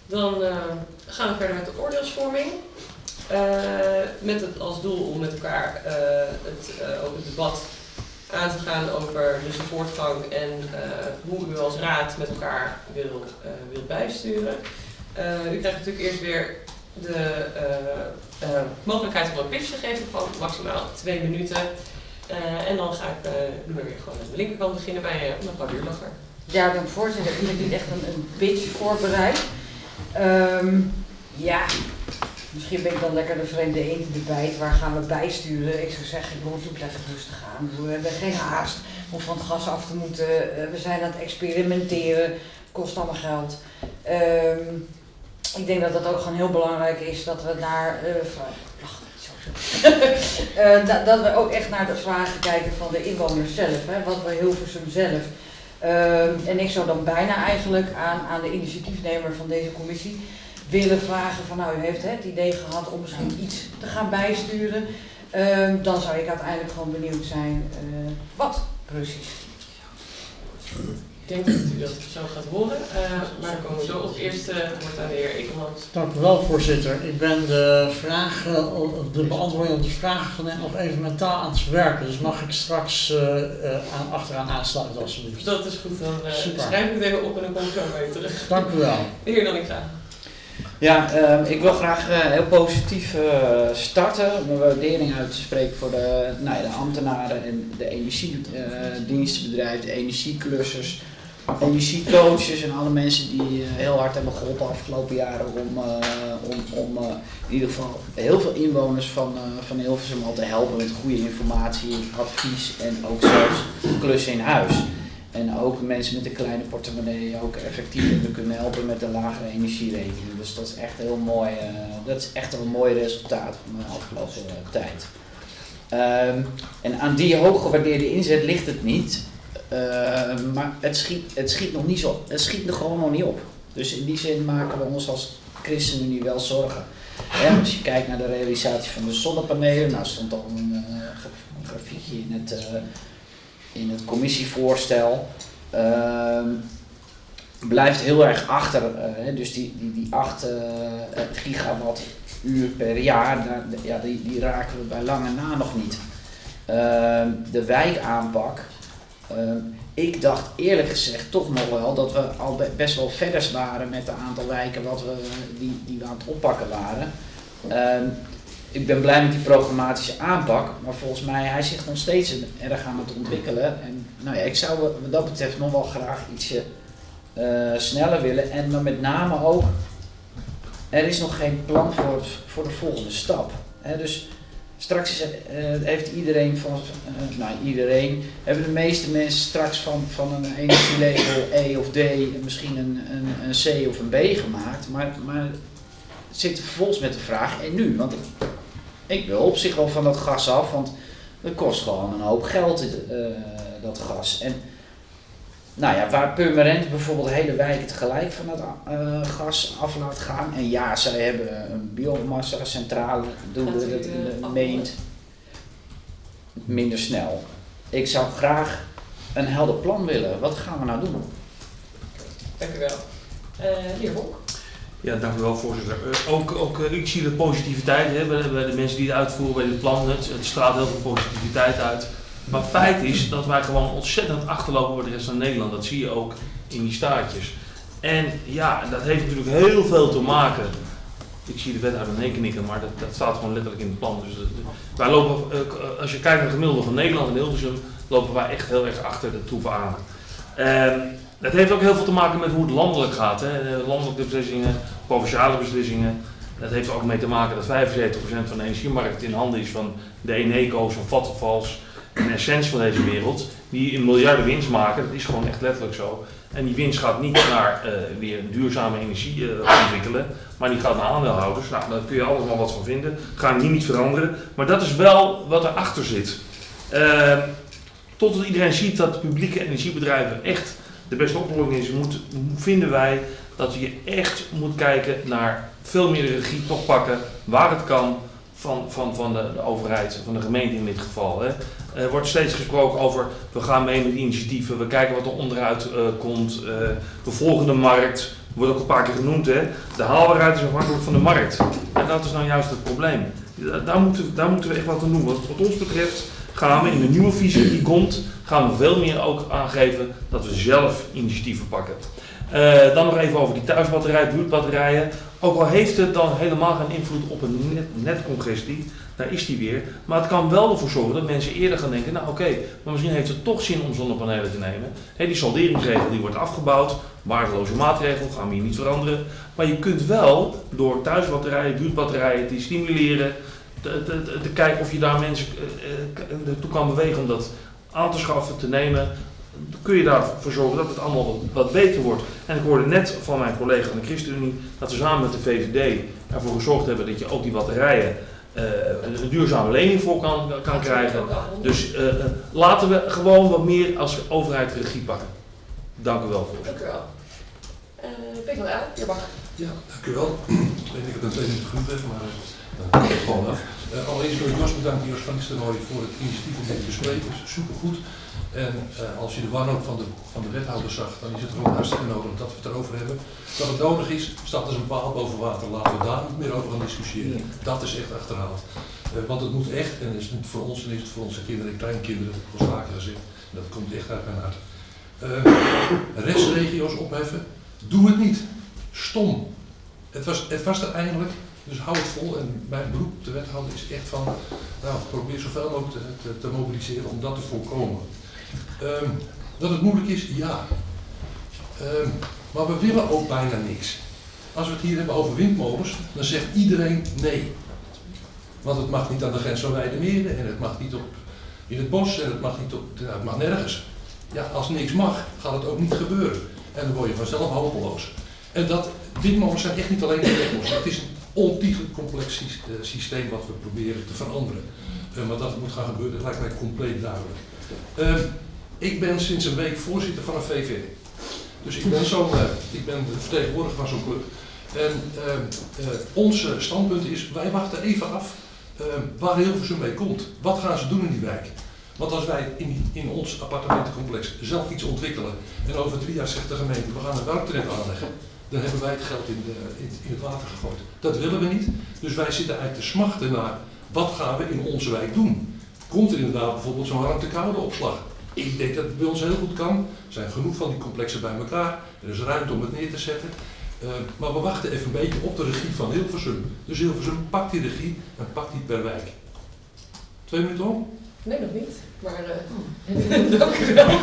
Dan gaan we verder met de oordeelsvorming. Met het als doel om met elkaar ook het debat aan te gaan over dus de voortgang en hoe u als raad met elkaar wil bijsturen. U krijgt natuurlijk eerst weer de mogelijkheid om een pitch te geven van maximaal 2 minuten. En dan ga ik nu weer gewoon aan de linkerkant beginnen bij mevrouw Duurlacher. Ja, dan voorzitter, ik heb niet echt een pitch voorbereid. Misschien ben ik dan lekker de vreemde eend in de bijt. Waar gaan we bijsturen? Ik zou zeggen, doe het lekker rustig aan. We hebben geen haast om van het gas af te moeten. We zijn aan het experimenteren. Kost allemaal geld. Ik denk dat dat ook gewoon heel belangrijk is dat we naar dat we ook echt naar de vragen kijken van de inwoners zelf. Hè? Wat wil Hilversum zelf? En ik zou dan bijna eigenlijk aan de initiatiefnemer van deze commissie willen vragen van nou, u heeft het idee gehad om misschien iets te gaan bijsturen. Dan zou ik uiteindelijk gewoon benieuwd zijn wat precies. Ik denk dat u dat zo gaat horen, maar dan komen we zo op. Eerst wordt aan de heer Ekelmans. Dank u wel, voorzitter. Ik ben de beantwoording op de vragen nog even mentaal aan het verwerken. Dus mag ik straks achteraan aansluiten alsjeblieft. Dat is goed, dan schrijf ik het even op en dan kom ik zo bij je terug. Dank u wel. De heer Dallinga. Ja, ik wil graag heel positief starten. Mijn waardering uit te spreken voor de ambtenaren en de energiedienstenbedrijven, de energieklussers, energiecoaches en alle mensen die heel hard hebben geholpen de afgelopen jaren om in ieder geval heel veel inwoners van Hilversum al te helpen met goede informatie, advies en ook zelfs klussen in huis. En ook mensen met een kleine portemonnee ook effectief hebben kunnen helpen met een lagere energierekening. Dus dat is echt heel mooi. Dat is echt een mooi resultaat van de afgelopen tijd. En aan die hooggewaardeerde inzet ligt het niet. Maar het schiet nog niet zo. Het schiet er gewoon nog niet op. Dus in die zin maken we ons als ChristenUnie wel zorgen. Als je kijkt naar de realisatie van de zonnepanelen, nou stond al een grafiekje in het commissievoorstel, blijft heel erg achter. Dus die 8 gigawattuur per jaar, die raken we bij lange na nog niet. De wijkaanpak, ik dacht eerlijk gezegd toch nog wel dat we al best wel verder waren met het aantal wijken die we aan het oppakken waren. Ik ben blij met die programmatische aanpak, maar volgens mij hij zich nog steeds erg aan het ontwikkelen. En ik zou wat dat betreft nog wel graag ietsje sneller willen. En dan met name ook, er is nog geen plan voor de volgende stap. Dus straks heeft hebben de meeste mensen straks van een energielabel E of D misschien een C of een B gemaakt. Maar zitten vervolgens met de vraag, en nu? Want ik wil op zich wel van dat gas af, want het kost gewoon een hoop geld, dat gas. En waar Purmerend bijvoorbeeld hele wijken tegelijk van dat gas af laat gaan. En ja, zij hebben een biomassa-centrale, doen we dat in de meent minder snel. Ik zou graag een helder plan willen. Wat gaan we nou doen? Dank u wel. Heer Bonk. Ja, dank u wel, voorzitter. Ook ik zie de positiviteit bij de mensen die het uitvoeren bij dit plan. Het straalt heel veel positiviteit uit. Maar feit is dat wij gewoon ontzettend achterlopen bij de rest van Nederland. Dat zie je ook in die staartjes. En ja, dat heeft natuurlijk heel veel te maken. Ik zie de wethouder nee knikken, maar dat staat gewoon letterlijk in het plan. Dus wij lopen, als je kijkt naar het gemiddelde van Nederland en Hilversum, lopen wij echt heel erg achter de troepen aan. Dat heeft ook heel veel te maken met hoe het landelijk gaat. Landelijke beslissingen, provinciale beslissingen. Dat heeft er ook mee te maken dat 75% van de energiemarkt in handen is van de Eneco's, van Vattenfalls en Essence van deze wereld. Die een miljarden winst maken, dat is gewoon echt letterlijk zo. En die winst gaat niet naar weer duurzame energie ontwikkelen, maar die gaat naar aandeelhouders. Nou, daar kun je allemaal wat van vinden. Gaan hier niet veranderen. Maar dat is wel wat erachter zit. Totdat iedereen ziet dat publieke energiebedrijven echt de beste oplossing is, vinden wij dat je echt moet kijken naar veel meer de regie toch pakken waar het kan van de overheid, van de gemeente in dit geval. Er wordt steeds gesproken over, we gaan mee met initiatieven, we kijken wat er onderuit komt, we volgen de markt, wordt ook een paar keer genoemd, hè. De haalbaarheid is afhankelijk van de markt. En dat is nou juist het probleem. Daar moeten we echt wat aan doen. Wat ons betreft gaan we in de nieuwe visie die komt, gaan we veel meer ook aangeven dat we zelf initiatieven pakken. Dan nog even over die thuisbatterij, buurtbatterijen. Ook al heeft het dan helemaal geen invloed op een netcongestie, daar is die weer. Maar het kan wel ervoor zorgen dat mensen eerder gaan denken, nou oké, maar misschien heeft het toch zin om zonnepanelen te nemen. Die salderingsregel die wordt afgebouwd, waardeloze maatregel, gaan we hier niet veranderen. Maar je kunt wel door thuisbatterijen, buurtbatterijen te stimuleren, te kijken of je daar mensen ertoe kan bewegen om dat aan te schaffen, te nemen. Kun je daarvoor zorgen dat het allemaal wat beter wordt. En ik hoorde net van mijn collega van de ChristenUnie dat we samen met de VVD ervoor gezorgd hebben dat je ook die batterijen een duurzame lening voor kan krijgen. Dus laten we gewoon wat meer als overheid regie pakken. Dank u wel voor. Dank u wel. PvdA, heer Bak. Ja, dank u wel. Ik weet niet of ik het 2 minuten genoeg heb, maar dan komt het gewoon af. Allereerst wil ik Jos bedanken, Jos van Nistelrooy, voor het initiatief om dit te bespreken. Dat is supergoed. En als je de wanhoop van de wethouder zag, dan is het gewoon hartstikke nodig dat we het erover hebben. Dat het nodig is, staat als een paal boven water. Laten we daar niet meer over gaan discussiëren. Dat is echt achterhaald. Want het moet echt, en het is niet voor ons, en is het voor onze kinderen en kleinkinderen, dat heb ik al vaker gezegd. Dat komt echt uit mijn hart. Restregio's opheffen, doe het niet. Stom. Het was er eindelijk, dus hou het vol. En mijn beroep op de wethouder is echt van, nou, probeer zoveel mogelijk te mobiliseren om dat te voorkomen. Dat het moeilijk is, ja. Maar we willen ook bijna niks. Als we het hier hebben over windmolens, dan zegt iedereen nee. Want het mag niet aan de grens van Weijdermeerde en het mag niet in het bos en het mag niet het mag nergens. Ja, als niks mag, gaat het ook niet gebeuren. En dan word je vanzelf hopeloos. En windmolens zijn echt niet alleen de oplossing. Het is een ontiegelijk complex systeem wat we proberen te veranderen. Maar dat het moet gaan gebeuren, dat lijkt mij compleet duidelijk. Ik ben sinds een week voorzitter van een VVD. Dus ik ben de vertegenwoordiger van zo'n club. En onze standpunt is, wij wachten even af waar Hilversum mee komt. Wat gaan ze doen in die wijk? Want als wij in ons appartementencomplex zelf iets ontwikkelen en over 3 jaar zegt de gemeente, we gaan een warmtenet aanleggen, dan hebben wij het geld in het water gegooid. Dat willen we niet. Dus wij zitten eigenlijk te smachten naar, wat gaan we in onze wijk doen? Komt er inderdaad bijvoorbeeld zo'n warmte-koude opslag? Ik denk dat het bij ons heel goed kan. Er zijn genoeg van die complexen bij elkaar. Er is ruimte om het neer te zetten. Maar we wachten even een beetje op de regie van Hilversum. Dus Hilversum pakt die regie en pakt die per wijk. 2 minuten om? Nee, nog niet. Maar dank u wel.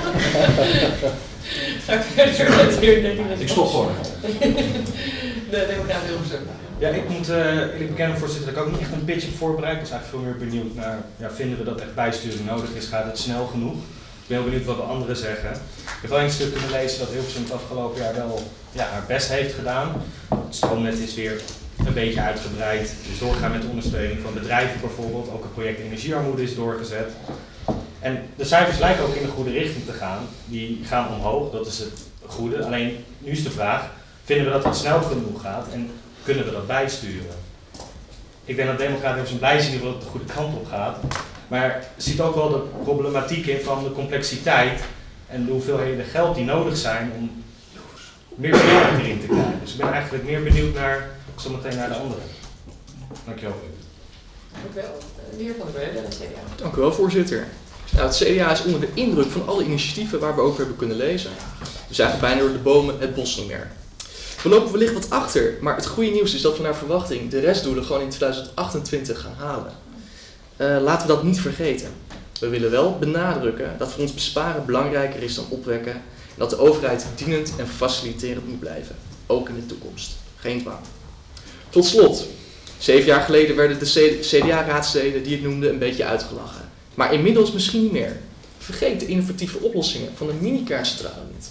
Ga ik verder met u? Ik stop gewoon. De Democraat Hilversum. Ja, ik moet eerlijk bekennen, voorzitter, dat ik ook niet echt een pitch heb voorbereid. Ik was eigenlijk veel meer benieuwd naar, vinden we dat echt bijsturing nodig is? Gaat het snel genoeg? Ik ben heel benieuwd wat de anderen zeggen. Ik heb wel een stuk kunnen lezen dat Hilversum het afgelopen jaar wel haar best heeft gedaan. Het stroomnet is weer een beetje uitgebreid. Dus doorgaan met de ondersteuning van bedrijven bijvoorbeeld. Ook het project energiearmoede is doorgezet. En de cijfers lijken ook in de goede richting te gaan. Die gaan omhoog, dat is het goede. Alleen nu is de vraag, vinden we dat het snel genoeg gaat en kunnen we dat bijsturen? Ik denk dat Democraten Hilversum blij zijn dat het de goede kant op gaat. Maar ziet ook wel de problematiek in van de complexiteit en de hoeveelheden geld die nodig zijn om meer snelheid erin te krijgen. Dus ik ben eigenlijk meer benieuwd naar, zometeen naar de anderen. Dankjewel. Dank u wel. De heer Van der Beulen, het CDA. Dank u wel, voorzitter. Nou, het CDA is onder de indruk van alle initiatieven waar we over hebben kunnen lezen. We zagen bijna door de bomen het bos niet meer. We lopen wellicht wat achter, maar het goede nieuws is dat we naar verwachting de restdoelen gewoon in 2028 gaan halen. Laten we dat niet vergeten. We willen wel benadrukken dat voor ons besparen belangrijker is dan opwekken en dat de overheid dienend en faciliterend moet blijven, ook in de toekomst. Geen dwang. Tot slot, 7 jaar geleden werden de CDA-raadsleden die het noemden een beetje uitgelachen. Maar inmiddels misschien niet meer. Vergeet de innovatieve oplossingen van de mini-kerncentrale niet.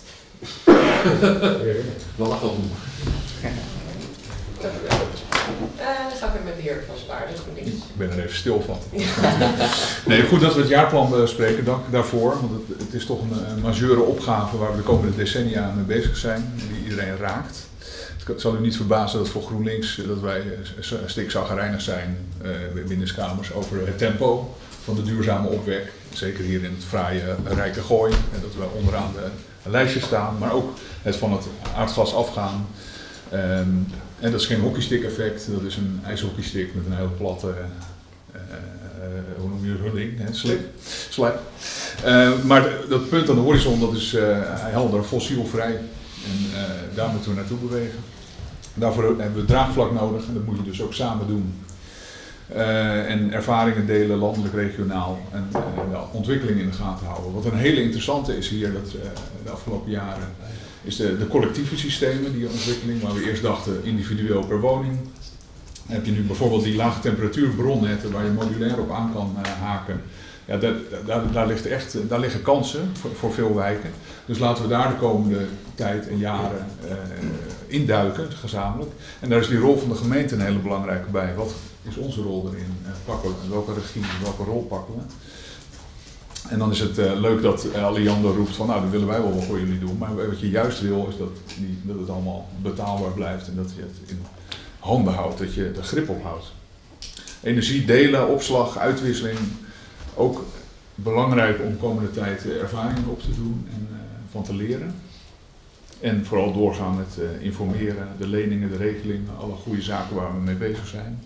We lachen op. Dank u wel. Dan gaan we met de heer Van Spaarden. Ik ben er even stil van. Nee, goed dat we het jaarplan bespreken. Dank daarvoor. Want het is toch een majeure opgave waar we de komende decennia mee bezig zijn. Die iedereen raakt. Het zal u niet verbazen dat voor GroenLinks dat wij stikzaggerijnig zijn binnenskamers over het tempo van de duurzame opwek. Zeker hier in het fraaie Rijke Gooi. En dat we onderaan de lijstje staan. Maar ook het van het aardgas afgaan. En dat is geen hockeystick effect, dat is een ijshockeystick met een hele platte, hoe noem je hulling, slab. Maar dat punt aan de horizon, dat is helder, fossielvrij. En daar moeten we naartoe bewegen. Daarvoor hebben we draagvlak nodig en dat moet je dus ook samen doen. En ervaringen delen, landelijk, regionaal en de ontwikkeling in de gaten houden. Wat een hele interessante is hier de afgelopen jaren, is de collectieve systemen, die ontwikkeling, waar we eerst dachten individueel per woning. Dan heb je nu bijvoorbeeld die lage temperatuur bronnetten waar je modulair op aan kan haken. Ja, daar liggen kansen voor veel wijken. Dus laten we daar de komende tijd en jaren induiken, gezamenlijk. En daar is die rol van de gemeente een hele belangrijke bij. Wat is onze rol erin? Pakken we, welke regie, welke rol pakken we? En dan is het leuk dat Alliander roept van nou, dat willen wij wel wat voor jullie doen. Maar wat je juist wil is dat het allemaal betaalbaar blijft en dat je het in handen houdt, dat je er grip op houdt. Energie delen, opslag, uitwisseling. Ook belangrijk om komende tijd ervaringen op te doen en van te leren. En vooral doorgaan met informeren, de leningen, de regelingen, alle goede zaken waar we mee bezig zijn.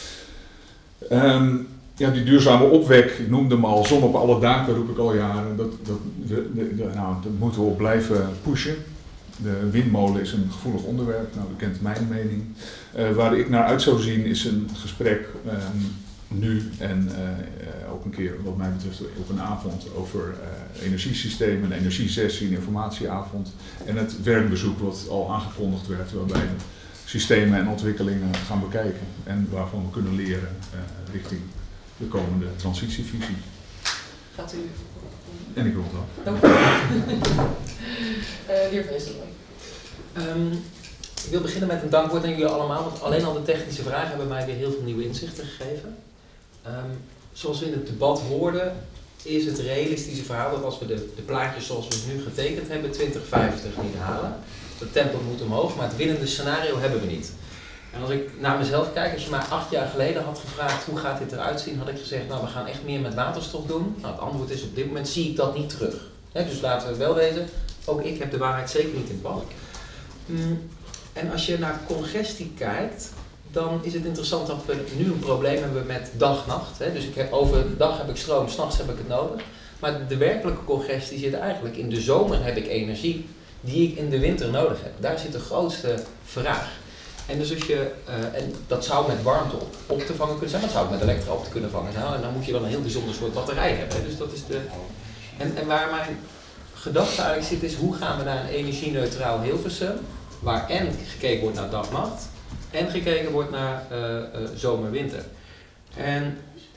Die duurzame opwek, ik noemde hem al, zon op alle daken roep ik al jaren, dat moeten we op blijven pushen. De windmolen is een gevoelig onderwerp, nou u kent mijn mening. Waar ik naar uit zou zien is een gesprek nu en ook een keer wat mij betreft op een avond over energiesystemen, een energiesessie, een informatieavond en het werkbezoek wat al aangekondigd werd waarbij we systemen en ontwikkelingen gaan bekijken en waarvan we kunnen leren richting de komende transitievisie. Gaat u? En ik wil het af. Dank u wel. De heer Van Nistelrooy. Ik wil beginnen met een dankwoord aan jullie allemaal, want alleen al de technische vragen hebben mij weer heel veel nieuwe inzichten gegeven. Zoals we in het debat hoorden, is het realistische verhaal dat als we de plaatjes zoals we het nu getekend hebben, 2050 niet halen. Het tempo moet omhoog, maar het winnende scenario hebben we niet. En als ik naar mezelf kijk, als je mij 8 jaar geleden had gevraagd hoe gaat dit eruit zien, had ik gezegd, nou we gaan echt meer met waterstof doen. Nou, het antwoord is op dit moment zie ik dat niet terug. Dus laten we wel weten, ook ik heb de waarheid zeker niet in het bad. En als je naar congestie kijkt, dan is het interessant dat we nu een probleem hebben met dag-nacht. Dus overdag heb ik stroom, 's nachts heb ik het nodig. Maar de werkelijke congestie zit eigenlijk in de zomer heb ik energie die ik in de winter nodig heb. Daar zit de grootste vraag. En dus en dat zou met warmte op te vangen kunnen zijn, maar het zou ook met elektra op te kunnen vangen zijn. En dan moet je wel een heel bijzonder soort batterij hebben. Dus dat is en waar mijn gedachte eigenlijk zit is, hoe gaan we naar een energie-neutraal Hilversum, waar en gekeken wordt naar dag-nacht en gekeken wordt naar zomer-winter. En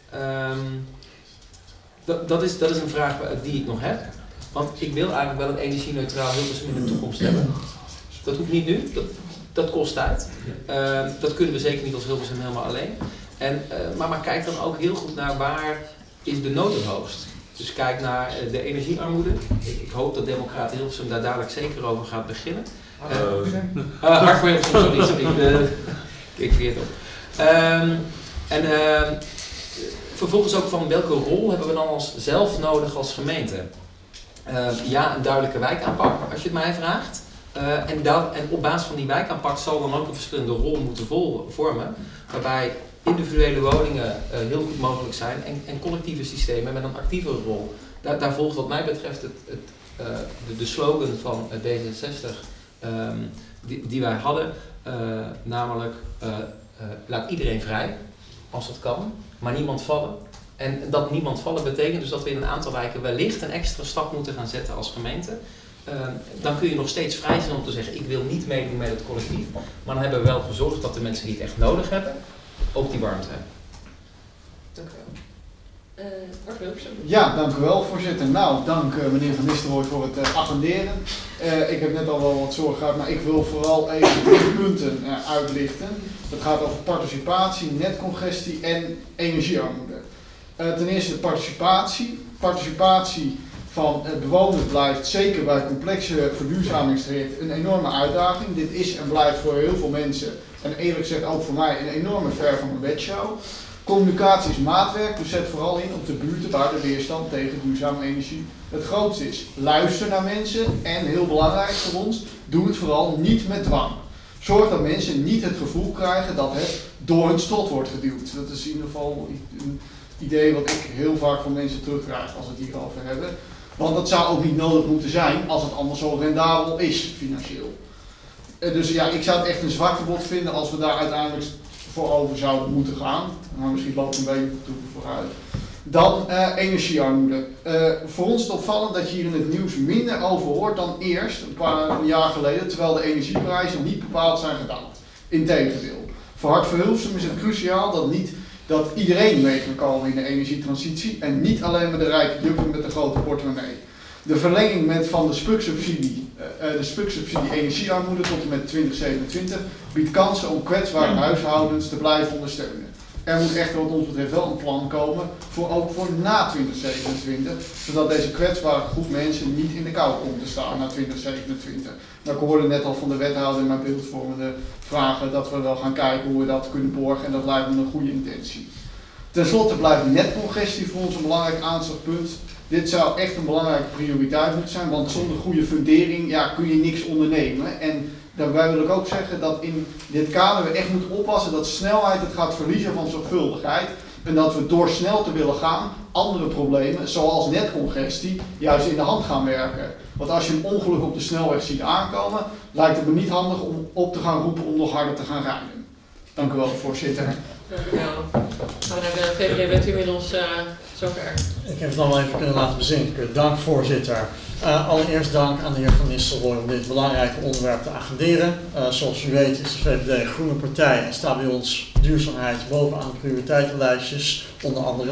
dat is een vraag die ik nog heb. Want ik wil eigenlijk wel een energie-neutraal Hilversum in de toekomst hebben. Dat hoeft niet nu, dat kost tijd. Dat kunnen we zeker niet als Hilversum helemaal alleen. Maar kijk dan ook heel goed naar waar is de nood het hoogst. Dus kijk naar de energiearmoede. Ik hoop dat Democraten Hilversum daar dadelijk zeker over gaat beginnen. Hard voor Hilversum, sorry. Ik vergeet op. Vervolgens ook van welke rol hebben we dan zelf nodig als gemeente? Een duidelijke wijkaanpak, als je het mij vraagt. En op basis van die wijkaanpak zal dan ook een verschillende rol moeten vormen. Waarbij individuele woningen heel goed mogelijk zijn en collectieve systemen met een actievere rol. Daar volgt wat mij betreft de slogan van D66 die wij hadden. Namelijk laat iedereen vrij, als dat kan, maar niemand vallen. En dat niemand vallen betekent dus dat we in een aantal wijken wellicht een extra stap moeten gaan zetten als gemeente. Dan kun je nog steeds vrij zijn om te zeggen, ik wil niet meedoen met het collectief. Maar dan hebben we wel gezorgd dat de mensen die het echt nodig hebben, ook die warmte hebben. Dank u wel. Mark Willemsen. Ja, dank u wel voorzitter. Nou, dank meneer Van Nistelrooy voor het attenderen. Ik heb net al wel wat zorgen gehad, maar ik wil vooral even 3 punten uitlichten. Dat gaat over participatie, netcongestie en energiearmoede. Ten eerste de participatie. Participatie van bewoners blijft zeker bij complexe verduurzamingstrajecten een enorme uitdaging. Dit is en blijft voor heel veel mensen, en eerlijk gezegd ook voor mij, een enorme ver van een bedshow. Communicatie is maatwerk, dus zet vooral in op de buurten waar de weerstand tegen duurzame energie het grootst is. Luister naar mensen en, heel belangrijk voor ons, doe het vooral niet met dwang. Zorg dat mensen niet het gevoel krijgen dat het door hun strot wordt geduwd. Dat is in ieder geval een idee wat ik heel vaak van mensen terugkrijg als we het hierover hebben. Want dat zou ook niet nodig moeten zijn als het allemaal zo rendabel is financieel. Dus ja, ik zou het echt een zwaktebod vinden als we daar uiteindelijk voor over zouden moeten gaan. Maar misschien loopt het een beetje vooruit. Dan energiearmoede. Voor ons is het opvallend dat je hier in het nieuws minder over hoort dan eerst, een paar jaar geleden, terwijl de energieprijzen niet bepaald zijn gedaald. Integendeel. Voor Hart voor Hilversum is het cruciaal dat iedereen mee kan komen in de energietransitie en niet alleen maar de rijke jukken met de grote portemonnee. De verlenging van de SPUC-subsidie energiearmoede tot en met 2027 biedt kansen om kwetsbare huishoudens te blijven ondersteunen. Er moet echter wat ons betreft wel een plan komen, ook voor na 2027, zodat deze kwetsbare groep mensen niet in de kou komt te staan na 2027. Nou, ik hoorde net al van de wethouder in mijn beeldvormende vragen dat we wel gaan kijken hoe we dat kunnen borgen en dat lijkt me een goede intentie. Ten slotte blijft netcongestie voor ons een belangrijk aanslagpunt. Dit zou echt een belangrijke prioriteit moeten zijn, want zonder goede fundering kun je niks ondernemen. En daarbij wil ik ook zeggen dat in dit kader we echt moeten oppassen dat snelheid het gaat verliezen van zorgvuldigheid. En dat we door snel te willen gaan andere problemen, zoals netcongestie, juist in de hand gaan werken. Want als je een ongeluk op de snelweg ziet aankomen, lijkt het me niet handig om op te gaan roepen om nog harder te gaan rijden. Dank u wel, voorzitter. Dank u wel. Gaan we naar de VVD, bent u inmiddels zover? Ik heb het allemaal even kunnen laten bezinken. Dank, voorzitter. Allereerst dank aan de heer Van Nistelrooy om dit belangrijke onderwerp te agenderen. Zoals u weet is de VVD een groene partij en staat bij ons duurzaamheid bovenaan de prioriteitenlijstjes, onder andere.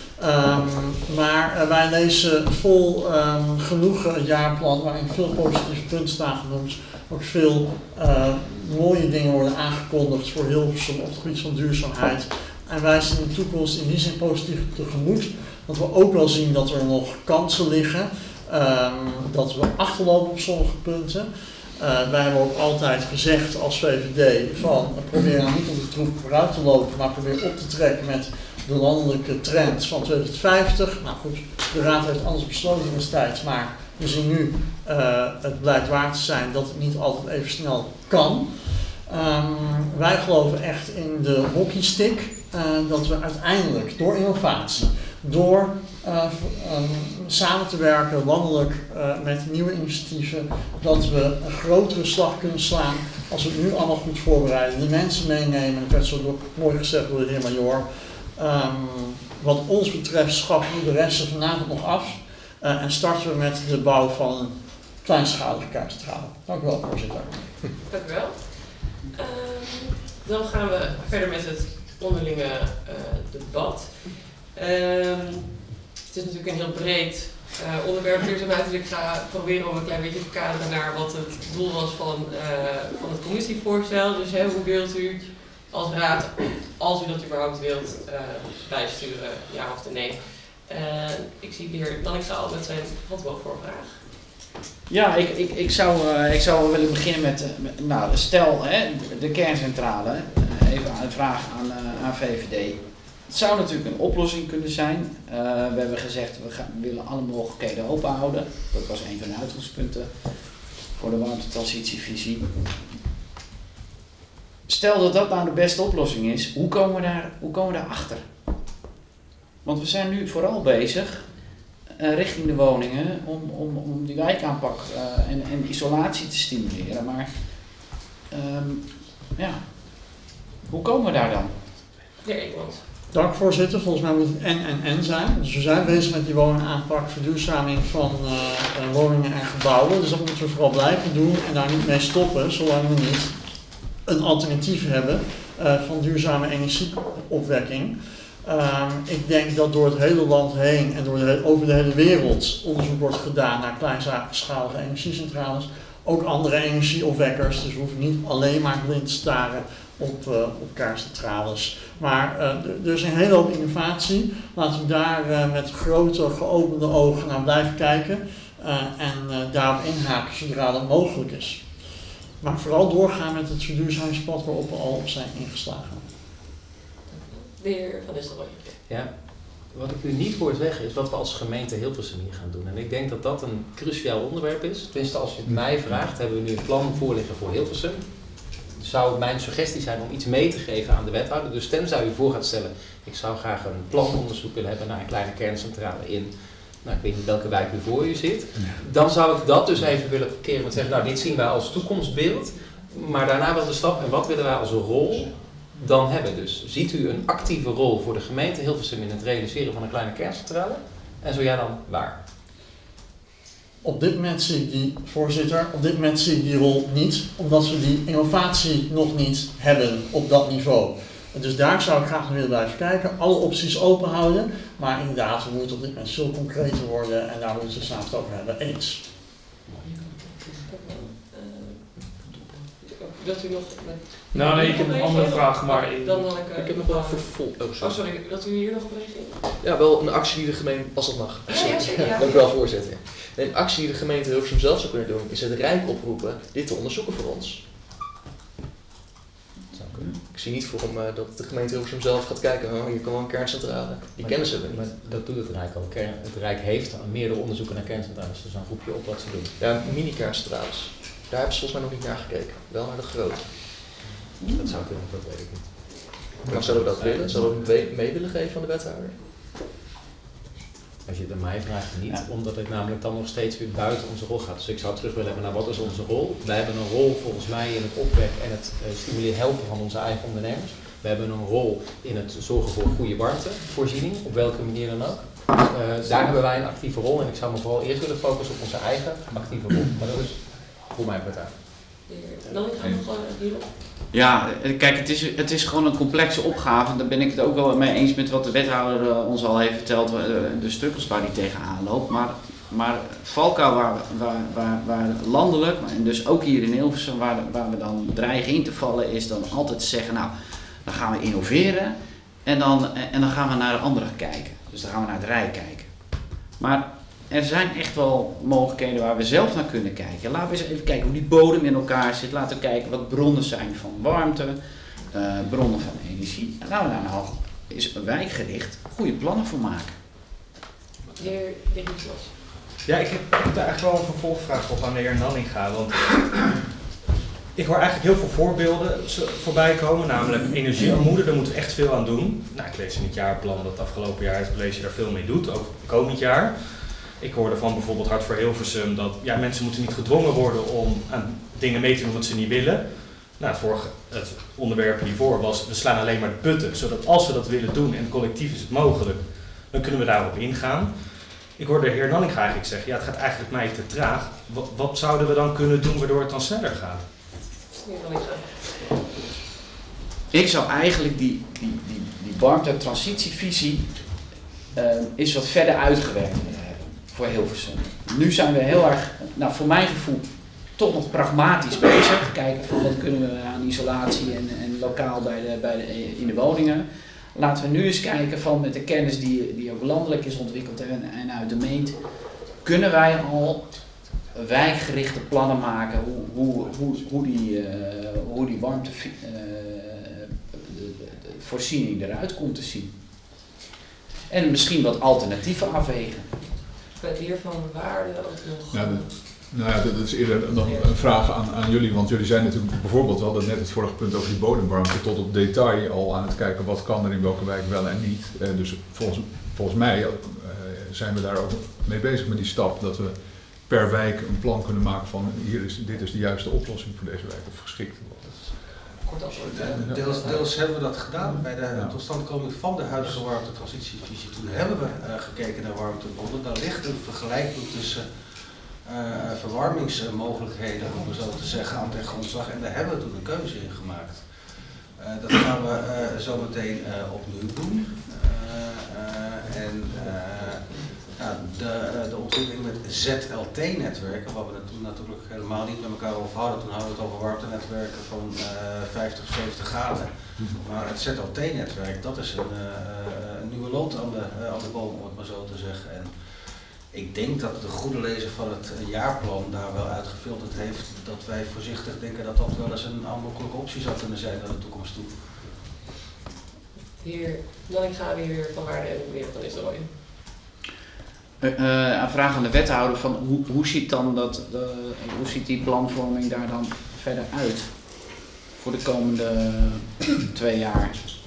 Maar wij lezen vol genoegen het jaarplan waarin veel positieve punten staan genoemd. Ook veel mooie dingen worden aangekondigd voor Hilversum op het gebied van duurzaamheid. En wij zien de toekomst in die zin positief tegemoet. Dat we ook wel zien dat er nog kansen liggen. Dat we achterlopen op sommige punten. Wij hebben ook altijd gezegd als VVD van probeer nou niet op de troep vooruit te lopen, maar probeer op te trekken met de landelijke trend van 2050. Nou goed, de Raad heeft anders besloten destijds, maar we zien nu het blijkt waar te zijn dat het niet altijd even snel kan. Wij geloven echt in de hockeystick, dat we uiteindelijk door innovatie, door samen te werken landelijk met nieuwe initiatieven, dat we een grotere slag kunnen slaan als we het nu allemaal goed voorbereiden, de mensen meenemen. Dat werd zo mooi gezegd door de heer Major. Wat ons betreft schaffen we de rest er vanavond nog af en starten we met de bouw van een kleinschalige kerncentrale. Dank u wel, voorzitter. Dank u wel. Dan gaan we verder met het onderlinge debat. Het is natuurlijk een heel breed onderwerp duurzaamheid, dus ik ga proberen om een klein beetje te kaderen naar wat het doel was van het commissievoorstel. Dus hoe wilt u als raad, als u dat überhaupt wilt, bijsturen, ja of nee? Ik zie de heer Nanninga al met zijn hand wel voor vraag. Ja, ik zou willen beginnen met stel de kerncentrale, even een vraag aan VVD. Het zou natuurlijk een oplossing kunnen zijn. We hebben gezegd, we willen alle mogelijkheden open houden. Dat was een van de uitgangspunten voor de warmtetransitievisie. Stel dat dat nou de beste oplossing is, hoe komen we daar achter? Want we zijn nu vooral bezig richting de woningen om die wijkaanpak en isolatie te stimuleren. Maar hoe komen we daar dan? Ja, Eekmans. Dank, voorzitter. Volgens mij moet het en zijn. Dus we zijn bezig met die woningaanpak, verduurzaming van woningen en gebouwen. Dus dat moeten we vooral blijven doen en daar niet mee stoppen, zolang we niet een alternatief hebben van duurzame energieopwekking. Ik denk dat door het hele land heen en over de hele wereld onderzoek wordt gedaan naar kleinschalige energiecentrales. Ook andere energieopwekkers, dus we hoeven niet alleen maar blind te staren op kerncentrales. Maar er is een hele hoop innovatie. Laten we daar met grote geopende ogen naar blijven kijken en daarop inhaken zodra dat mogelijk is. Maar vooral doorgaan met het verduurzamingspad waarop we al op zijn ingeslagen. De heer Van Nistelrooy. Ja, wat ik u niet hoor zeggen is wat we als gemeente Hilversum hier gaan doen. En ik denk dat dat een cruciaal onderwerp is. Tenminste, als je het mij vraagt, hebben we nu een plan voorliggen voor Hilversum. zou mijn suggestie zijn om iets mee te geven aan de wethouder. Dus tenzij u voor gaat stellen, ik zou graag een planonderzoek willen hebben naar een kleine kerncentrale in, nou, ik weet niet welke wijk u voor u zit. Dan zou ik dat dus even willen parkeren met zeggen, nou dit zien wij als toekomstbeeld. Maar daarna wel de stap en wat willen wij als rol dan hebben. Dus ziet u een actieve rol voor de gemeente Hilversum in het realiseren van een kleine kerncentrale? En zo ja, dan waar? Op dit moment zie ik die, voorzitter, op dit moment zie ik die rol niet, omdat we die innovatie nog niet hebben op dat niveau. En dus daar zou ik graag naar willen blijven kijken, alle opties open houden, maar inderdaad, we moeten op dit moment veel concreter worden en daar moeten we samen het over hebben. Eens. Wilt u nog... Nou nee, ik heb een andere vraag, maar... Dan had Ik heb nog wel een vervolg. Oh, sorry. Wilt u hier nog op reageren? Ja, wel een actie die de gemeente, als dat mag. Ja, zeker. Ja. Dank u wel, voorzitter. Een actie die de gemeente Hilversum zelf zou kunnen doen, is het Rijk oproepen dit te onderzoeken voor ons. Dat zou kunnen. Ik zie niet voor hem dat de gemeente Hilversum zelf gaat kijken, oh, hier kan wel een kerncentrale. Die kennen ze niet. Maar dat doet het Rijk al. Het Rijk heeft meerdere onderzoeken naar kerncentrales, dus dan roep je op wat ze doen. Ja, mini-kerncentrales. Daar hebben ze volgens mij nog niet naar gekeken. Wel naar de grote. Dat zou kunnen, dat weet ik niet. Maar zouden we dat willen? Zouden we hem mee willen geven aan de wethouder? Als je het aan mij vraagt, niet, omdat het namelijk dan nog steeds weer buiten onze rol gaat. Dus ik zou terug willen hebben naar wat is onze rol. Wij hebben een rol volgens mij in het opwekken en het stimuleren helpen van onze eigen ondernemers. We hebben een rol in het zorgen voor goede warmtevoorziening, op welke manier dan ook. Daar hebben wij een actieve rol en ik zou me vooral eerst willen focussen op onze eigen actieve rol. Maar dat is voor mijn partij. Dan gaan we gewoon hierop. Ja, kijk, het is gewoon een complexe opgave. Daar ben ik het ook wel mee eens met wat de wethouder ons al heeft verteld, de struggles waar die tegenaan loopt. Maar valkuil waar landelijk, en dus ook hier in Hilversum, waar we dan dreigen in te vallen, is dan altijd zeggen, nou, dan gaan we innoveren en dan gaan we naar de anderen kijken. Dus dan gaan we naar het Rijk kijken. Maar er zijn echt wel mogelijkheden waar we zelf naar kunnen kijken. Laten we eens even kijken hoe die bodem in elkaar zit. Laten we kijken wat bronnen zijn van warmte, bronnen van energie. En laten we daar nou eens wijkgericht goede plannen voor maken. Heer Niklas. Ja, ik heb daar eigenlijk wel een vervolgvraag op aan de heer Nanninga. Want ik hoor eigenlijk heel veel voorbeelden voorbij komen, namelijk energiearmoede, daar moeten we echt veel aan doen. Nou, ik lees in het jaarplan dat afgelopen jaar het college daar veel mee doet, ook komend jaar. Ik hoorde van bijvoorbeeld Hart voor Hilversum dat ja, mensen moeten niet gedwongen worden om aan dingen mee te doen wat ze niet willen. Nou, het onderwerp hiervoor was, we slaan alleen maar de putten, zodat als we dat willen doen en collectief is het mogelijk, dan kunnen we daarop ingaan. Ik hoorde de heer Nanninga eigenlijk zeggen, ja, het gaat eigenlijk mij te traag. Wat zouden we dan kunnen doen waardoor het dan sneller gaat? Ik zou eigenlijk die warmte-transitievisie is wat verder uitgewerkt willen hebben voor Hilversum. Nu zijn we heel erg, nou voor mijn gevoel, toch nog pragmatisch bezig. Kijken van wat kunnen we aan isolatie en lokaal in de woningen. Laten we nu eens kijken van met de kennis die ook landelijk is ontwikkeld en uit de meet, kunnen wij al wijkgerichte plannen maken hoe die warmtevoorziening eruit komt te zien. En misschien wat alternatieven afwegen. Bij de heer Van Waarde ook nog. Ja, nou ja, dat is eerder dan een vraag aan jullie, want jullie zijn natuurlijk bijvoorbeeld, we hadden net het vorige punt over die bodemwarmte, tot op detail al aan het kijken wat kan er in welke wijk wel en niet. Dus volgens mij zijn we daar ook mee bezig met die stap dat we per wijk een plan kunnen maken van dit is de juiste oplossing voor deze wijk of geschikt. Deels hebben we dat gedaan bij de totstandkoming van de huidige warmtetransitievisie. Toen hebben we gekeken naar warmtebronnen. Daar ligt een vergelijking tussen verwarmingsmogelijkheden, om het zo te zeggen, aan ten grondslag. En daar hebben we toen een keuze in gemaakt. Dat gaan we zo meteen opnieuw doen. De ontwikkeling met ZLT-netwerken, waar we het toen natuurlijk helemaal niet met elkaar over hadden. Toen hadden we het over warmtenetwerken van 50, 70 graden. Maar het ZLT-netwerk, dat is een nieuwe lood aan de boom, om het maar zo te zeggen. En ik denk dat de goede lezer van het jaarplan daar wel uitgefilterd heeft dat wij voorzichtig denken dat dat wel eens een aanlokkelijke optie zou kunnen zijn naar de toekomst toe. Heer Nanninga, de heer Van Waarde en de heer Van Nistelrooy. Een vraag aan de wethouder van hoe ziet dan hoe ziet die planvorming daar dan verder uit? voor de komende 2 jaar?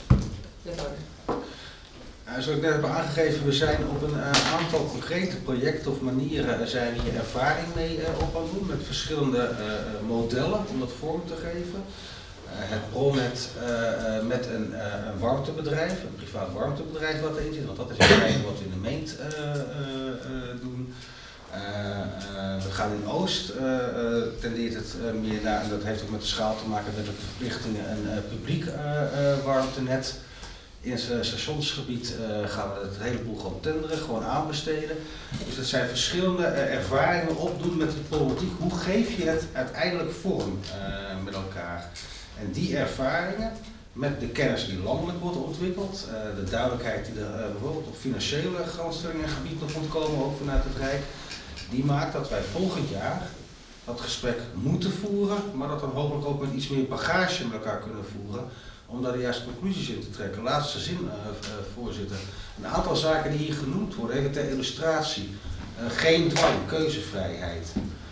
Zoals ik net heb aangegeven, we zijn op een aantal concrete projecten of manieren zijn hier ervaring mee op aan het doen met verschillende modellen om dat vorm te geven. Het Bronnet met een warmtebedrijf, een privaat warmtebedrijf wat erin zit, want dat is eigenlijk wat we in de meent doen. We gaan in Oost, tendeert het meer naar, en dat heeft ook met de schaal te maken met de verplichtingen, een publiek warmtenet. In het stationsgebied gaan we het hele boel gewoon tenderen, gewoon aanbesteden. Dus dat zijn verschillende ervaringen opdoen met de problematiek. Hoe geef je het uiteindelijk vorm met elkaar? En die ervaringen, met de kennis die landelijk wordt ontwikkeld, de duidelijkheid die er bijvoorbeeld op financiële garantstellingengebied nog moet komen, ook vanuit het Rijk, die maakt dat wij volgend jaar dat gesprek moeten voeren, maar dat dan hopelijk ook met iets meer bagage met elkaar kunnen voeren, om daar de juiste conclusies in te trekken. Laatste zin, voorzitter. Een aantal zaken die hier genoemd worden, even ter illustratie. Geen dwang, keuzevrijheid.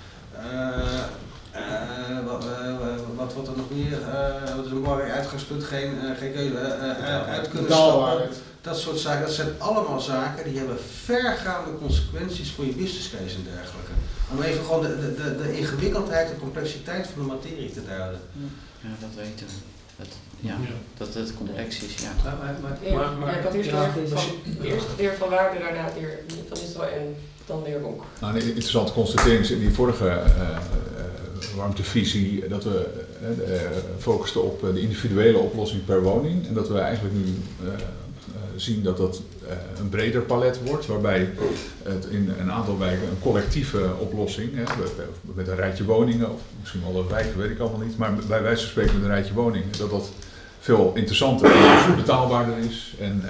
Wat wordt er nog meer? Wat is een belangrijk uitgangspunt? Geen keuze. Uit kunnen stappen. Dat soort zaken, dat zijn allemaal zaken die hebben vergaande consequenties voor je business case en dergelijke. Om even gewoon de ingewikkeldheid en complexiteit van de materie te duiden. Ja, dat weten we. Dat het complex is, ja. Maar ik had eerst de heer Van Waarden, daarna de heer Van Nistelrooy en dan de heer Bonk. Nou, een interessante constatering is in die vorige warmtevisie dat we focusten op de individuele oplossing per woning. En dat we eigenlijk nu zien dat dat een breder palet wordt, waarbij het in een aantal wijken een collectieve oplossing, met een rijtje woningen, of misschien wel een wijk, weet ik allemaal niet, maar bij wijze van spreken met een rijtje woningen, dat veel interessanter en betaalbaarder is. En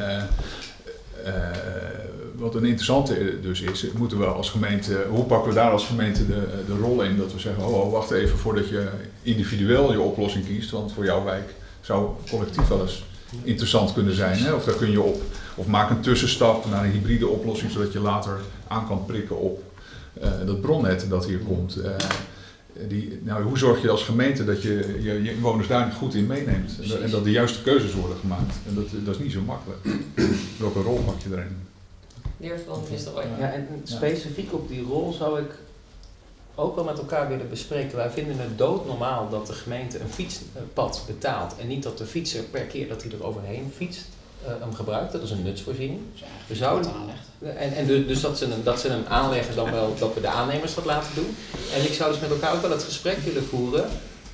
wat een interessante dus is, moeten we als gemeente, hoe pakken we daar als gemeente de rol in, dat we zeggen, oh, wacht even voordat je individueel je oplossing kiest, want voor jouw wijk zou collectief wel eens interessant kunnen zijn. Hè? Of daar kun je op, of maak een tussenstap naar een hybride oplossing, zodat je later aan kan prikken op dat bronnet dat hier komt. Hoe zorg je als gemeente dat je inwoners daar goed in meeneemt en dat de juiste keuzes worden gemaakt? En dat is niet zo makkelijk. Welke rol pak je erin? De heer Van Nistelrooy. Ja, en specifiek op die rol zou ik ook wel met elkaar willen bespreken. Wij vinden het doodnormaal dat de gemeente een fietspad betaalt en niet dat de fietser per keer dat hij er overheen fietst hem gebruikt. Dat is een nutsvoorziening. We zouden, dus dat ze hem aanleggen dan wel dat we de aannemers dat laten doen. En ik zou dus met elkaar ook wel het gesprek willen voeren.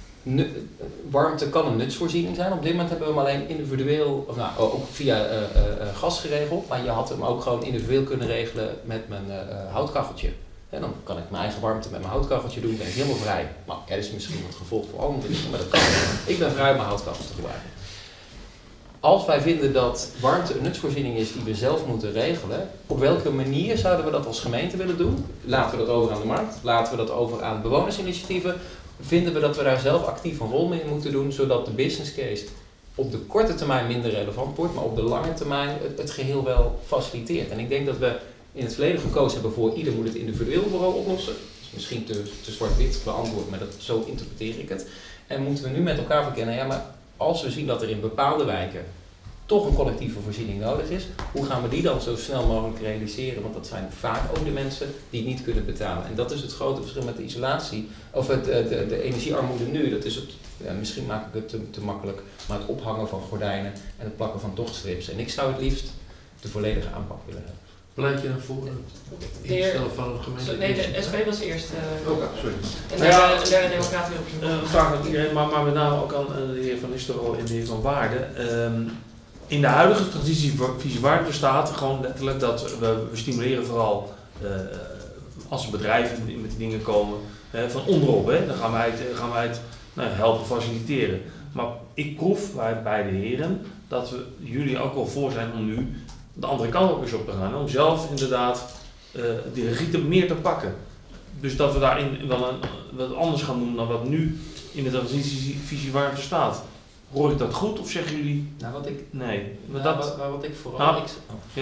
Warmte kan een nutsvoorziening zijn. Op dit moment hebben we hem alleen individueel, of nou, ook via gas geregeld, maar je had hem ook gewoon individueel kunnen regelen met mijn houtkacheltje. En dan kan ik mijn eigen warmte met mijn houtkacheltje doen, ben ik helemaal vrij. Nou, er is misschien wat gevolg voor andere dingen, maar dat kan. Ik ben vrij om mijn houtkachel te gebruiken. Als wij vinden dat warmte een nutsvoorziening is die we zelf moeten regelen, op welke manier zouden we dat als gemeente willen doen? Laten we dat over aan de markt? Laten we dat over aan bewonersinitiatieven? Vinden we dat we daar zelf actief een rol mee moeten doen, zodat de business case op de korte termijn minder relevant wordt, maar op de lange termijn het geheel wel faciliteert? En ik denk dat we in het verleden gekozen hebben voor ieder moet het individueel vooral oplossen. Dat is misschien te zwart-wit beantwoord, maar zo interpreteer ik het. En moeten we nu met elkaar verkennen, ja, maar als we zien dat er in bepaalde wijken toch een collectieve voorziening nodig is, hoe gaan we die dan zo snel mogelijk realiseren? Want dat zijn vaak ook de mensen die het niet kunnen betalen. En dat is het grote verschil met de isolatie, of de energiearmoede nu. Dat is het, ja, misschien maak ik het te makkelijk, maar het ophangen van gordijnen en het plakken van tochtstrips. En ik zou het liefst de volledige aanpak willen hebben. Pleit je daarvoor? Instellen van een gemeente? Nee, de SP was eerst. Sorry. En daarna de Democraten weer op. Vraag aan iedereen, maar met name ook aan de heer Van Nistelrooy en de heer Van Waarden. In de huidige transitievisie warmte staat gewoon letterlijk dat we stimuleren vooral als bedrijven met die dingen komen van onderop. Dan gaan wij het helpen faciliteren. Maar ik proef bij de heren dat we jullie ook wel voor zijn om nu de andere kant ook eens op te gaan. Om zelf inderdaad die regie meer te pakken. Dus dat we daarin wel wat anders gaan doen dan wat nu in de transitievisie warmte staat. Hoor ik dat goed of zeggen jullie? Nou, wat ik. Nee. Wat ik vooral.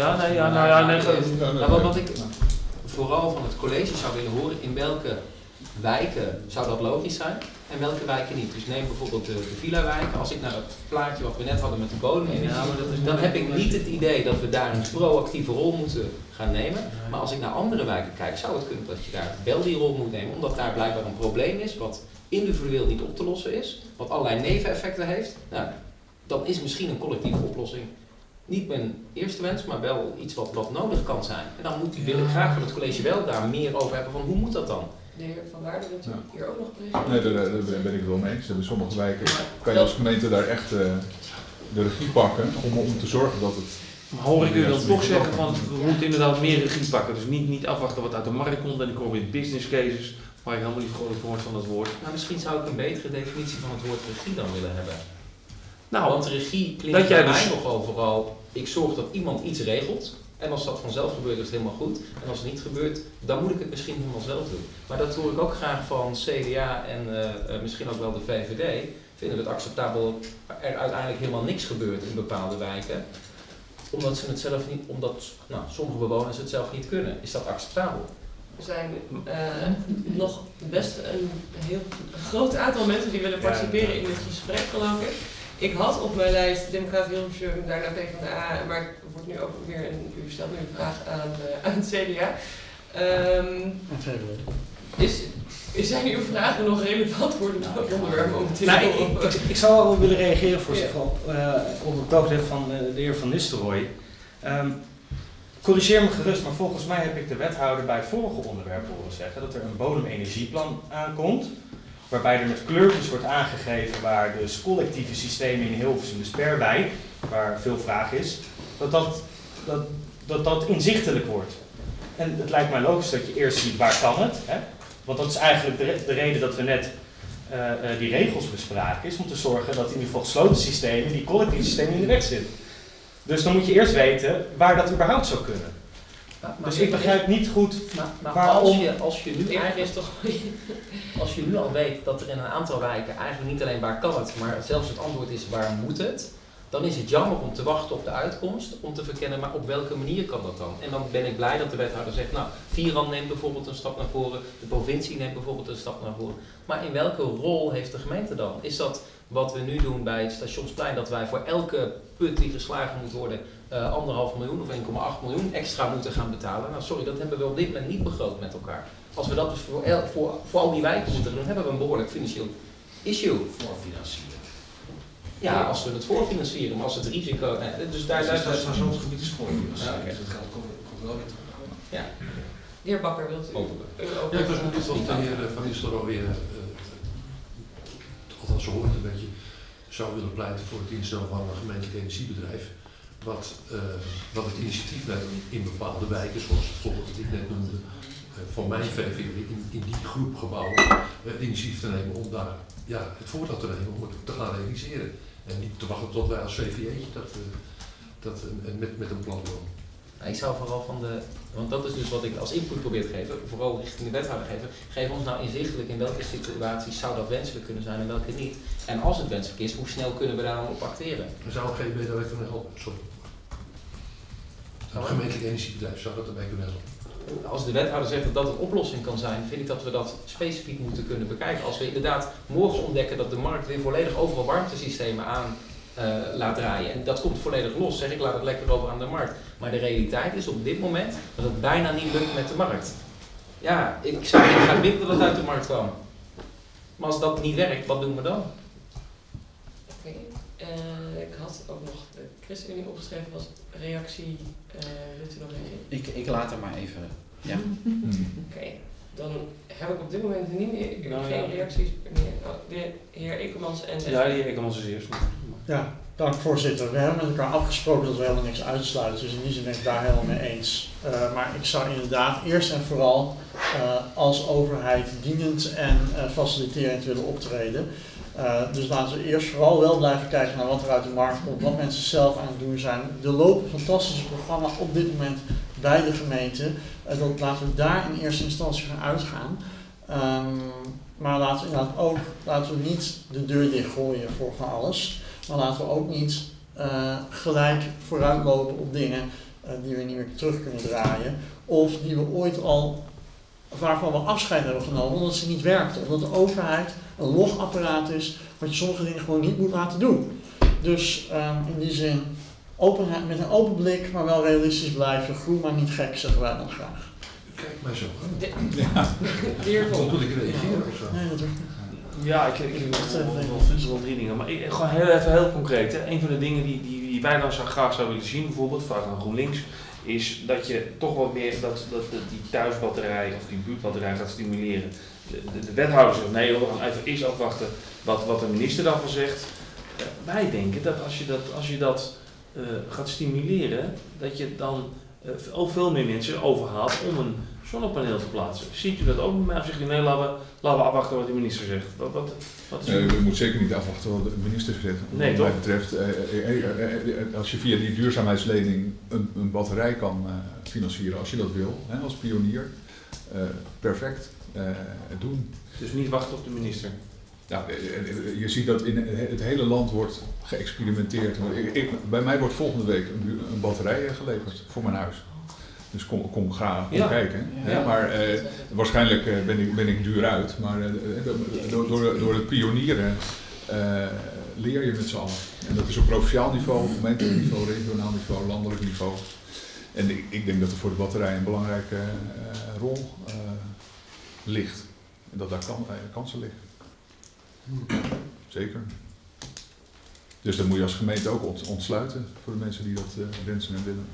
Wat ik vooral van het college zou willen horen, in welke wijken zou dat logisch zijn en welke wijken niet. Dus neem bijvoorbeeld de villa-wijken. Als ik naar dat plaatje wat we net hadden met de bodemenergie, dan heb ik niet het idee dat we daar een proactieve rol moeten gaan nemen. Maar als ik naar andere wijken kijk, zou het kunnen dat je daar wel die rol moet nemen, omdat daar blijkbaar een probleem is wat individueel niet op te lossen is, wat allerlei neveneffecten heeft. Nou, dan is misschien een collectieve oplossing niet mijn eerste wens, maar wel iets wat nodig kan zijn. En dan wil ik graag van het college wel daar meer over hebben van hoe moet dat dan? De heer Van Waarden wil hier ook nog presenteren. Nee, daar ben ik het wel mee eens. In sommige wijken kan je als gemeente daar echt de regie pakken om te zorgen dat het... Maar hoor ik u dan toch zeggen van we moeten inderdaad meer regie pakken. Dus niet afwachten wat uit de markt komt en ik hoor weer business cases waar ik helemaal niet vrolijk voor word van dat woord. Nou, misschien zou ik een betere definitie van het woord regie dan willen hebben. Nou, want regie klinkt bij mij nogal vooral, ik zorg dat iemand iets regelt. En als dat vanzelf gebeurt, is het helemaal goed. En als het niet gebeurt, dan moet ik het misschien helemaal zelf doen. Maar dat hoor ik ook graag van CDA en misschien ook wel de VVD. Vinden we het acceptabel er uiteindelijk helemaal niks gebeurt in bepaalde wijken. Omdat ze het zelf niet, omdat sommige bewoners het zelf niet kunnen. Is dat acceptabel? Er zijn nog best een heel groot aantal mensen die willen participeren in dit gesprek, geloof ik. Ik had op mijn lijst Democraten Hilversum, daarna PvdA, maar er wordt nu ook weer u stelt nu een vraag aan het CDA. Zijn uw vragen nog relevant voor het onderwerp momenteel? Nou, ik zou wel willen reageren op het document van de heer Van Nistelrooy. Corrigeer me gerust, maar volgens mij heb ik de wethouder bij het vorige onderwerp horen zeggen dat er een bodemenergieplan aankomt. Waarbij er met kleurtjes wordt aangegeven waar dus collectieve systemen in Hilversum, dus per wijk, waar veel vraag is, dat inzichtelijk wordt. En het lijkt mij logisch dat je eerst ziet waar kan het. Hè? Want dat is eigenlijk de reden dat we net die regels bespraken, is om te zorgen dat in ieder geval gesloten systemen, die collectieve systemen in de weg zitten. Dus dan moet je eerst weten waar dat überhaupt zou kunnen. Dus ik begrijp niet goed waarom... Als je nu al weet dat er in een aantal wijken eigenlijk niet alleen waar kan het, maar zelfs het antwoord is waar moet het, dan is het jammer om te wachten op de uitkomst, om te verkennen, maar op welke manier kan dat dan? En dan ben ik blij dat de wethouder zegt, nou, Vieran neemt bijvoorbeeld een stap naar voren, de provincie neemt bijvoorbeeld een stap naar voren. Maar in welke rol heeft de gemeente dan? Is dat wat we nu doen bij het Stationsplein, dat wij voor elke put die geslagen moet worden 1,5 miljoen of 1,8 miljoen extra moeten gaan betalen? Nou sorry, dat hebben we op dit moment niet begroot met elkaar. Als we dat dus voor al die wijken moeten doen, hebben we een behoorlijk financieel issue. Voorfinancieren. Ja, als we het voorfinancieren, maar als het risico... dus daar zo'n gebied is voorfinancieren, dus het geld komt wel weer terug. Ja. De heer Bakker, wilt u ook? Ja, ik was nog iets wat de heer Van Nistelrooy althans zo hoort het een beetje, zou willen pleiten voor het instellen van een gemeentelijk energiebedrijf. Wat het initiatief neemt in bepaalde wijken, zoals bijvoorbeeld wat ik net noemde, van mijn VV in die groep gebouwen, het initiatief te nemen om daar het voortouw te nemen om het te gaan realiseren. En niet te wachten tot wij als VVE'tje dat met een plan doen. Ik zou vooral want dat is dus wat ik als input probeer te geven, vooral richting de wethouder geven. Geef ons nou inzichtelijk in welke situaties zou dat wenselijk kunnen zijn en welke niet. En als het wenselijk is, hoe snel kunnen we daar dan op acteren? Er zou een GBD daarbij kunnen helpen, sorry. Een gemeentelijk energiebedrijf zou dat erbij kunnen helpen. Als de wethouder zegt dat dat een oplossing kan zijn, vind ik dat we dat specifiek moeten kunnen bekijken. Als we inderdaad morgen ontdekken dat de markt weer volledig overal warmtesystemen aan laat draaien. En dat komt volledig los, zeg ik, laat het lekker over aan de markt. Maar de realiteit is op dit moment dat het bijna niet lukt met de markt. Ja, ik zou niet graag willen dat het uit de markt kwam. Maar als dat niet werkt, wat doen we dan? Oké. Ik had ook nog de ChristenUnie opgeschreven als reactie. Wilt u nog reageren? Ik laat er maar even. Ja. Oké. Dan heb ik op dit moment niet meer, geen reacties meer. De heer Ekermans en... Ja, de heer Ekermans is eerst. Ja, dank voorzitter. We hebben met elkaar afgesproken dat we helemaal niks uitsluiten, dus in die zin ben ik daar helemaal mee eens. Maar ik zou inderdaad eerst en vooral als overheid dienend en faciliterend willen optreden. Dus laten we eerst vooral wel blijven kijken naar wat er uit de markt komt, wat mensen zelf aan het doen zijn. Er lopen fantastische programma's op dit moment bij de gemeente. Laten we daar in eerste instantie van uitgaan. Maar laten we niet de deur dichtgooien voor van alles. Maar laten we ook niet gelijk vooruitlopen op dingen die we niet meer terug kunnen draaien. Of die we ooit al waarvan we afscheid hebben genomen omdat ze niet werkten. Omdat de overheid een logapparaat is wat je sommige dingen gewoon niet moet laten doen. Dus in die zin openheid, met een open blik, maar wel realistisch blijven. Groen maar niet gek, zeggen wij dan graag. Kijk maar zo. Weervol. Moet ik reageren of zo? Nee, dat hoeft niet. Ja, ik wel 3 dingen. Maar gewoon heel concreet. Hè. Een van de dingen die wij dan graag zouden willen zien, bijvoorbeeld, vaak aan GroenLinks, is dat je toch wat meer die thuisbatterij of die buurtbatterij gaat stimuleren. De wethouder zegt, nee, we gaan even eerst afwachten wat de minister daarvan zegt. Wij denken dat als je dat gaat stimuleren, dat je dan ook veel meer mensen overhaalt om een zonnepaneel te plaatsen. Ziet u dat ook bij mij? Of zegt u nee, laten we afwachten wat de minister zegt? Wat is We moeten zeker niet afwachten wat de minister zegt. Nee, wat mij betreft, als je via die duurzaamheidslening een batterij kan financieren, als je dat wil, als pionier, perfect, doen. Dus niet wachten op de minister? Ja, je ziet dat in het hele land wordt geëxperimenteerd. Bij mij wordt volgende week een batterij geleverd voor mijn huis. Dus kom graag kijken. Ja. Maar waarschijnlijk ben ik duur uit. Maar door het pionieren leer je met z'n allen. En dat is op provinciaal niveau, gemeentelijk niveau, regionaal niveau, landelijk niveau. En ik denk dat er voor de batterij een belangrijke rol ligt. En dat daar kansen liggen. Zeker. Dus dat moet je als gemeente ook ontsluiten voor de mensen die dat wensen en willen.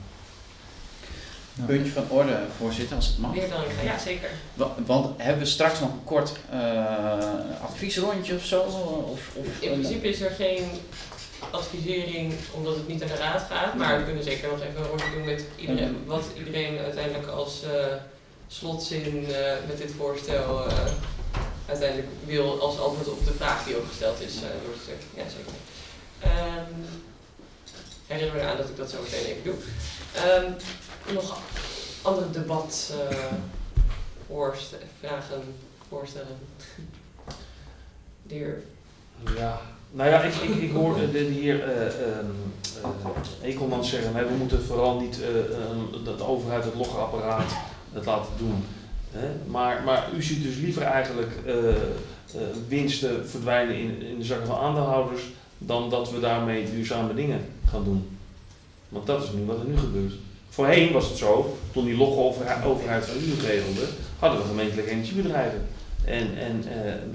Ja. Puntje van orde, voorzitter, als het mag. Meer dan, ja, zeker. Want hebben we straks nog een kort adviesrondje of zo? In principe is er geen advisering omdat het niet aan de raad gaat, maar we kunnen zeker nog even een rondje doen met iedereen, wat iedereen uiteindelijk als slotzin met dit voorstel uiteindelijk wil als antwoord op de vraag die ook gesteld is door te zeggen. Ja, zeker. Herinner me aan dat ik dat zo meteen even doe. Nog andere vragen voorstellen. De heer. Ja, nou ja, ik hoor de heer Ekelman zeggen, we moeten vooral niet de overheid het logapparaat het laten doen. Maar u ziet dus liever eigenlijk winsten verdwijnen in de zakken van aandeelhouders dan dat we daarmee duurzame dingen gaan doen. Want dat is nu wat er nu gebeurt. Voorheen was het zo, toen die overheid van u het regelde, hadden we gemeentelijke energiebedrijven. En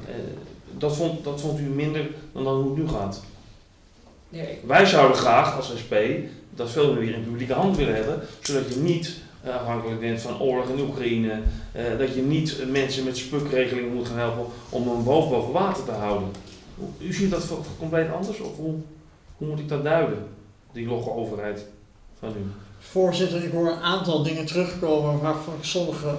dat vond u minder dan hoe het nu gaat. Nee. Wij zouden graag als SP dat veel meer in publieke hand willen hebben, zodat je niet afhankelijk bent van oorlog in Oekraïne, dat je niet mensen met spukregelingen moet gaan helpen om een boog boven water te houden. U ziet dat compleet anders, of hoe moet ik dat duiden, die logge overheid van u? Voorzitter, ik hoor een aantal dingen terugkomen waarvan ik sommige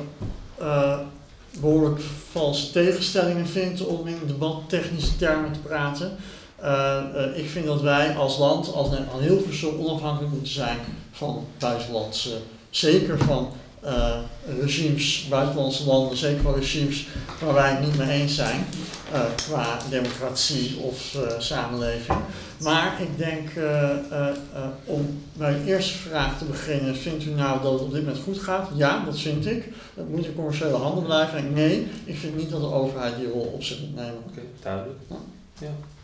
behoorlijk valse tegenstellingen vind om in debat technische termen te praten. Ik vind dat wij als land, als Hilversum, onafhankelijk moeten zijn van buitenlandse, zeker van regimes, buitenlandse landen, zeker van regimes waar wij het niet mee eens zijn qua democratie of samenleving. Maar ik denk, om mijn eerste vraag te beginnen, vindt u nou dat het op dit moment goed gaat? Ja, dat vind ik. Het moet in commerciële handen blijven. En nee, ik vind niet dat de overheid die rol op zich moet nemen. Oké, duidelijk. Ja.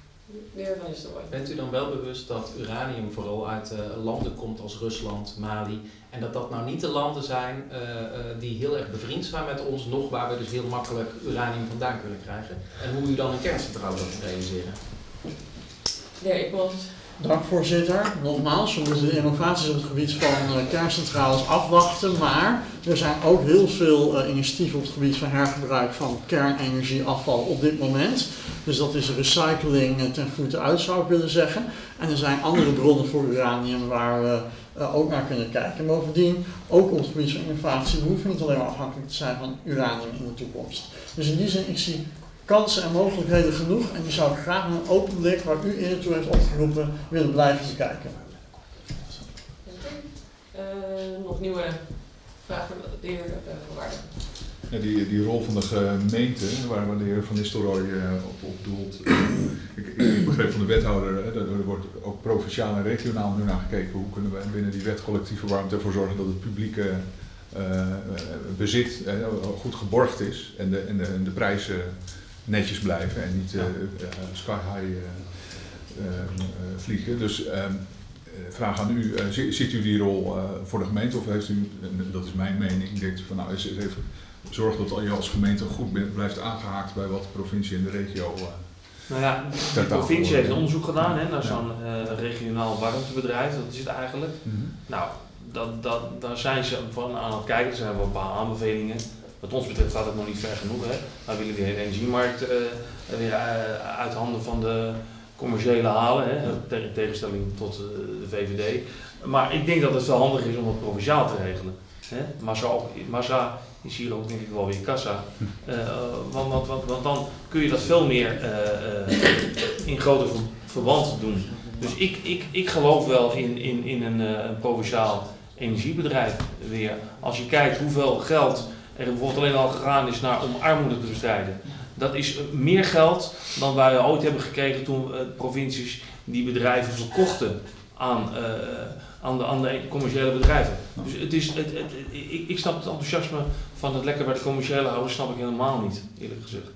Bent u dan wel bewust dat uranium vooral uit landen komt als Rusland, Mali, en dat nou niet de landen zijn die heel erg bevriend zijn met ons, nog waar we dus heel makkelijk uranium vandaan kunnen krijgen? En hoe u dan een kerncentrale wilt realiseren? Nee, ik was. Dank voorzitter. Nogmaals, we moeten de innovaties op het gebied van kerncentrales afwachten, maar er zijn ook heel veel initiatieven op het gebied van hergebruik van kernenergieafval op dit moment. Dus dat is recycling ten voeten uit, zou ik willen zeggen. En er zijn andere bronnen voor uranium waar we ook naar kunnen kijken. En bovendien, ook op het gebied van innovatie, we hoeven niet alleen maar afhankelijk te zijn van uranium in de toekomst. Dus in die zin, ik zie kansen en mogelijkheden genoeg en die zou ik graag met een open blik, waar u eerder toe heeft opgeroepen, willen blijven bekijken. Nog nieuwe vragen van de heer Van Waarden. Ja, die rol van de gemeente, waar de heer Van Nistelrooy op doelt. Ik begreep van de wethouder, er wordt ook provinciaal en regionaal nu naar gekeken. Hoe kunnen we binnen die wet collectieve warmte ervoor zorgen dat het publieke bezit goed geborgd is en de prijzen netjes blijven en niet sky high vliegen. Dus vraag aan u, ziet u die rol voor de gemeente of heeft u, dat is mijn mening, denkt u van nou, even zorg dat je als gemeente goed blijft aangehaakt bij wat de provincie en de regio nou ja, de provincie heeft een onderzoek gedaan naar zo'n regionaal warmtebedrijf, dat is het eigenlijk. Nou, daar zijn ze van aan het kijken, er zijn wel een paar aanbevelingen. Wat ons betreft gaat het nog niet ver genoeg. Hè. Wij willen weer de energiemarkt weer uit handen van de commerciële halen, hè, in tegenstelling tot de VVD. Maar ik denk dat het wel handig is om het provinciaal te regelen. Hè. Massa is hier ook denk ik wel weer kassa. Want dan kun je dat veel meer in groter verband doen. Dus ik geloof wel in een provinciaal energiebedrijf weer. Als je kijkt hoeveel geld er bijvoorbeeld alleen al gegaan is om armoede te bestrijden. Dat is meer geld dan wij ooit hebben gekregen toen provincies die bedrijven verkochten aan de commerciële bedrijven. Dus ik snap het enthousiasme van het lekker bij de commerciële houden, snap ik helemaal niet, eerlijk gezegd.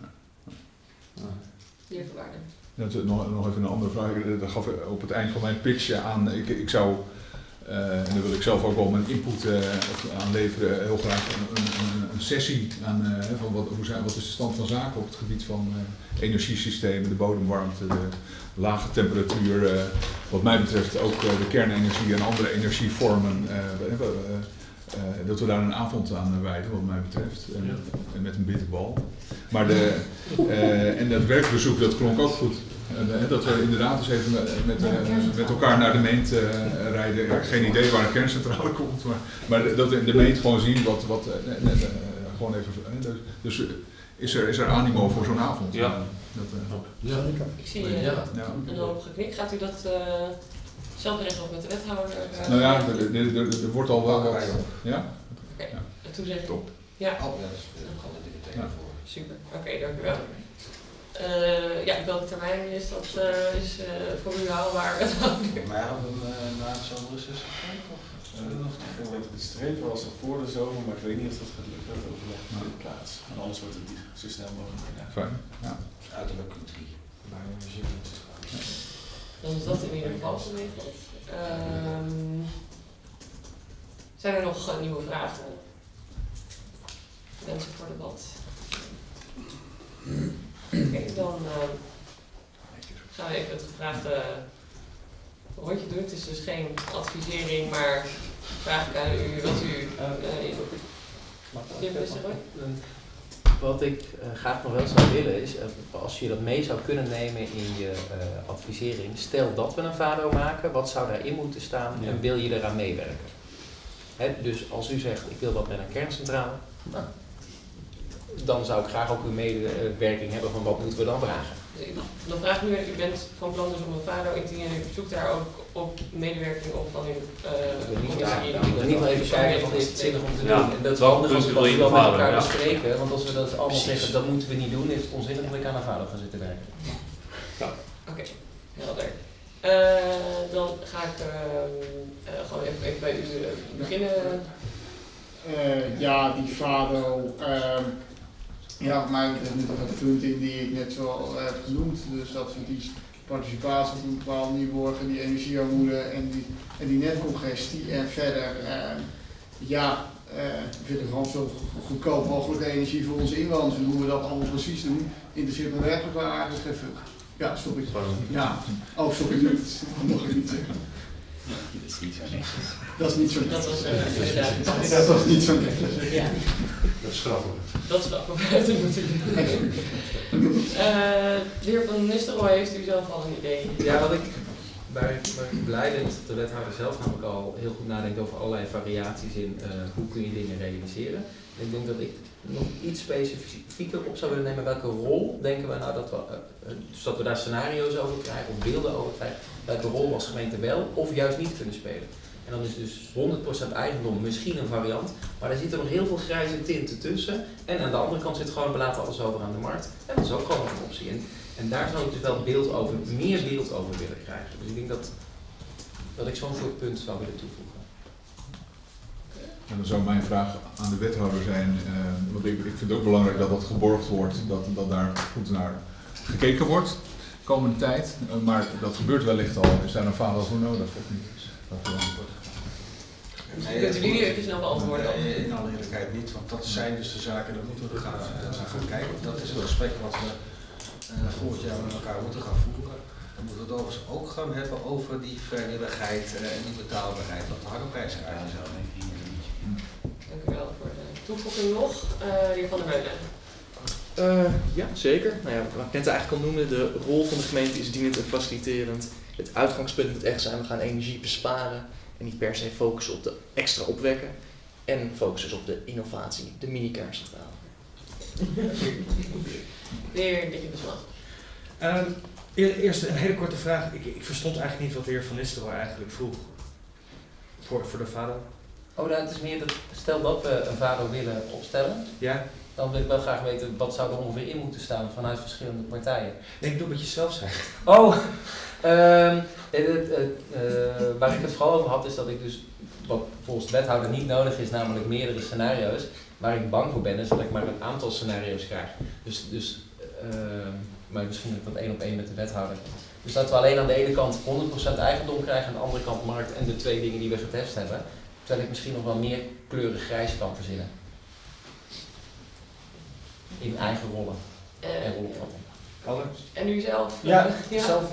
Heer Verwaarden. Nog even een andere vraag. Dat gaf op het eind van mijn pitch aan. Ik zou, en daar wil ik zelf ook wel mijn input aan leveren, heel graag een sessie aan van wat is de stand van zaken op het gebied van energiesystemen, de bodemwarmte, de lage temperatuur. Wat mij betreft ook de kernenergie en andere energievormen. Dat we daar een avond aan wijden, wat mij betreft, en met een bitterbal. Maar en dat werkbezoek, dat klonk ook goed. Dat we inderdaad eens even met elkaar naar de meent rijden. Ja, geen idee waar een kerncentrale komt, maar dat we in de meent gewoon zien gewoon even. Dus is er animo voor zo'n avond? Ja. Ik zie een hoop geknik. Gaat u dat zelf regelen met de wethouder? Nou ja, er wordt al wel wat. Ja? Oké, toezegging. Top. Ja. Super, oké, dank u wel. Welke termijn is dat voor u haalbaar? Maar hadden we na de zomerreces gekeken? Ik weet het streven was nog voor de zomer, maar ik weet niet of dat gaat lukken. Dat overleg in de plaats. En anders wordt het zo snel mogelijk gedaan. Fijn. Ja. Uiterlijk Q3. Dan is dat in ieder geval geregeld. Zijn er nog nieuwe vragen? Wensen voor debat? Oké, dan gaan we even het gevraagde rondje doen. Het is dus geen advisering, maar vraag ik aan u wat u Wat ik graag nog wel zou willen is, als je dat mee zou kunnen nemen in je advisering, stel dat we een VADO maken, wat zou daarin moeten staan en wil je eraan meewerken? Dus als u zegt, ik wil wat met een kerncentrale, dan zou ik graag ook uw medewerking hebben van wat moeten we dan vragen. Dan vraag ik nu, u bent van plan dus om een VADO in te dienen, u zoekt daar ook op medewerking op van uw commissie. Ik wil niet wel even kijken van is het zinnig om te doen. En dat is wel handig als we dat wel met elkaar bespreken, want als we dat allemaal precies zeggen, dat moeten we niet doen, is het onzinnig dat ik aan een VADO ga zitten werken. Oké, helder. Dan ga ik gewoon even bij u beginnen. Die VADO, maar er zitten nog punten in die ik net zo heb genoemd. Dus dat we die participatie op een bepaalde manier borgen, die energiearmoede en die netcongestie. En verder, we willen gewoon zo goedkoop mogelijk energie voor onze inwoners. En hoe we dat allemaal precies doen, interesseert me werkelijk waar eigenlijk even. Ja, stop ik. Ja. Oh, sorry, dat mag ik niet zeggen. Dat is niet zo netjes. Dat is niet zo netjes. Dat was niet zo netjes. Ja. Dat is grappig. Dat is grappig. De heer Van Nistelrooy, heeft u zelf al een idee? Ja, waar ik blij ben dat de wethouder zelf namelijk al heel goed nadenkt over allerlei variaties in hoe kun je dingen realiseren. Ik denk dat ik nog iets specifieker op zou willen nemen. Welke rol denken we nou dus dat we daar scenario's over krijgen of beelden over krijgen, welke rol we als gemeente wel of juist niet kunnen spelen. En dan is dus 100% eigendom misschien een variant, maar daar zitten nog heel veel grijze tinten tussen. En aan de andere kant zit gewoon, we laten alles over aan de markt. En dat is ook gewoon een optie in. En daar zou ik dus wel meer beeld over willen krijgen. Dus ik denk dat ik zo'n soort punt zou willen toevoegen. En dan zou mijn vraag aan de wethouder zijn, want ik vind het ook belangrijk dat dat geborgd wordt, dat daar goed naar gekeken wordt de komende tijd. Maar dat gebeurt wellicht al. Is daar een vader voor nodig of niet? Kunt u die even snel beantwoorden? In alle eerlijkheid niet, want dat zijn dus de zaken, daar moeten we gaan kijken. Dat is een gesprek wat we volgend jaar met elkaar moeten gaan voeren. Dan moeten we het overigens ook gaan hebben over die vrijwilligheid en die betaalbaarheid, wat de harde prijzen eigenlijk zelf denk ik. Dank u wel voor de toevoeging nog. De heer Van der Meulen. Ja, zeker. Nou ja, wat ik net eigenlijk al noemde, de rol van de gemeente is dienend en faciliterend. Het uitgangspunt moet echt zijn, we gaan energie besparen en niet per se focussen op de extra opwekken. En focussen dus op de innovatie, de mini-kerncentrale. De heer Dikke Beslag. Eerst een hele korte vraag. Ik verstond eigenlijk niet wat de heer Van Nistelrooy eigenlijk vroeg voor de VADO. Oh, nou, het is meer dat, stel dat we een VADO willen opstellen, ja, dan wil ik wel graag weten wat zou er ongeveer in moeten staan vanuit verschillende partijen. Nee, ik doe wat je zelf zegt. Oh, waar ik het vooral over had is dat ik dus, wat volgens de wethouder niet nodig is, namelijk meerdere scenario's. Waar ik bang voor ben is dat ik maar een aantal scenario's krijg. Maar misschien dat 1 op 1 met de wethouder. Dus dat we alleen aan de ene kant 100% eigendom krijgen, aan de andere kant markt en de twee dingen die we getest hebben. Terwijl ik misschien nog wel meer kleurig grijs kan verzinnen. In eigen rollen en rolopvatting. En u zelf? Ja, zelf.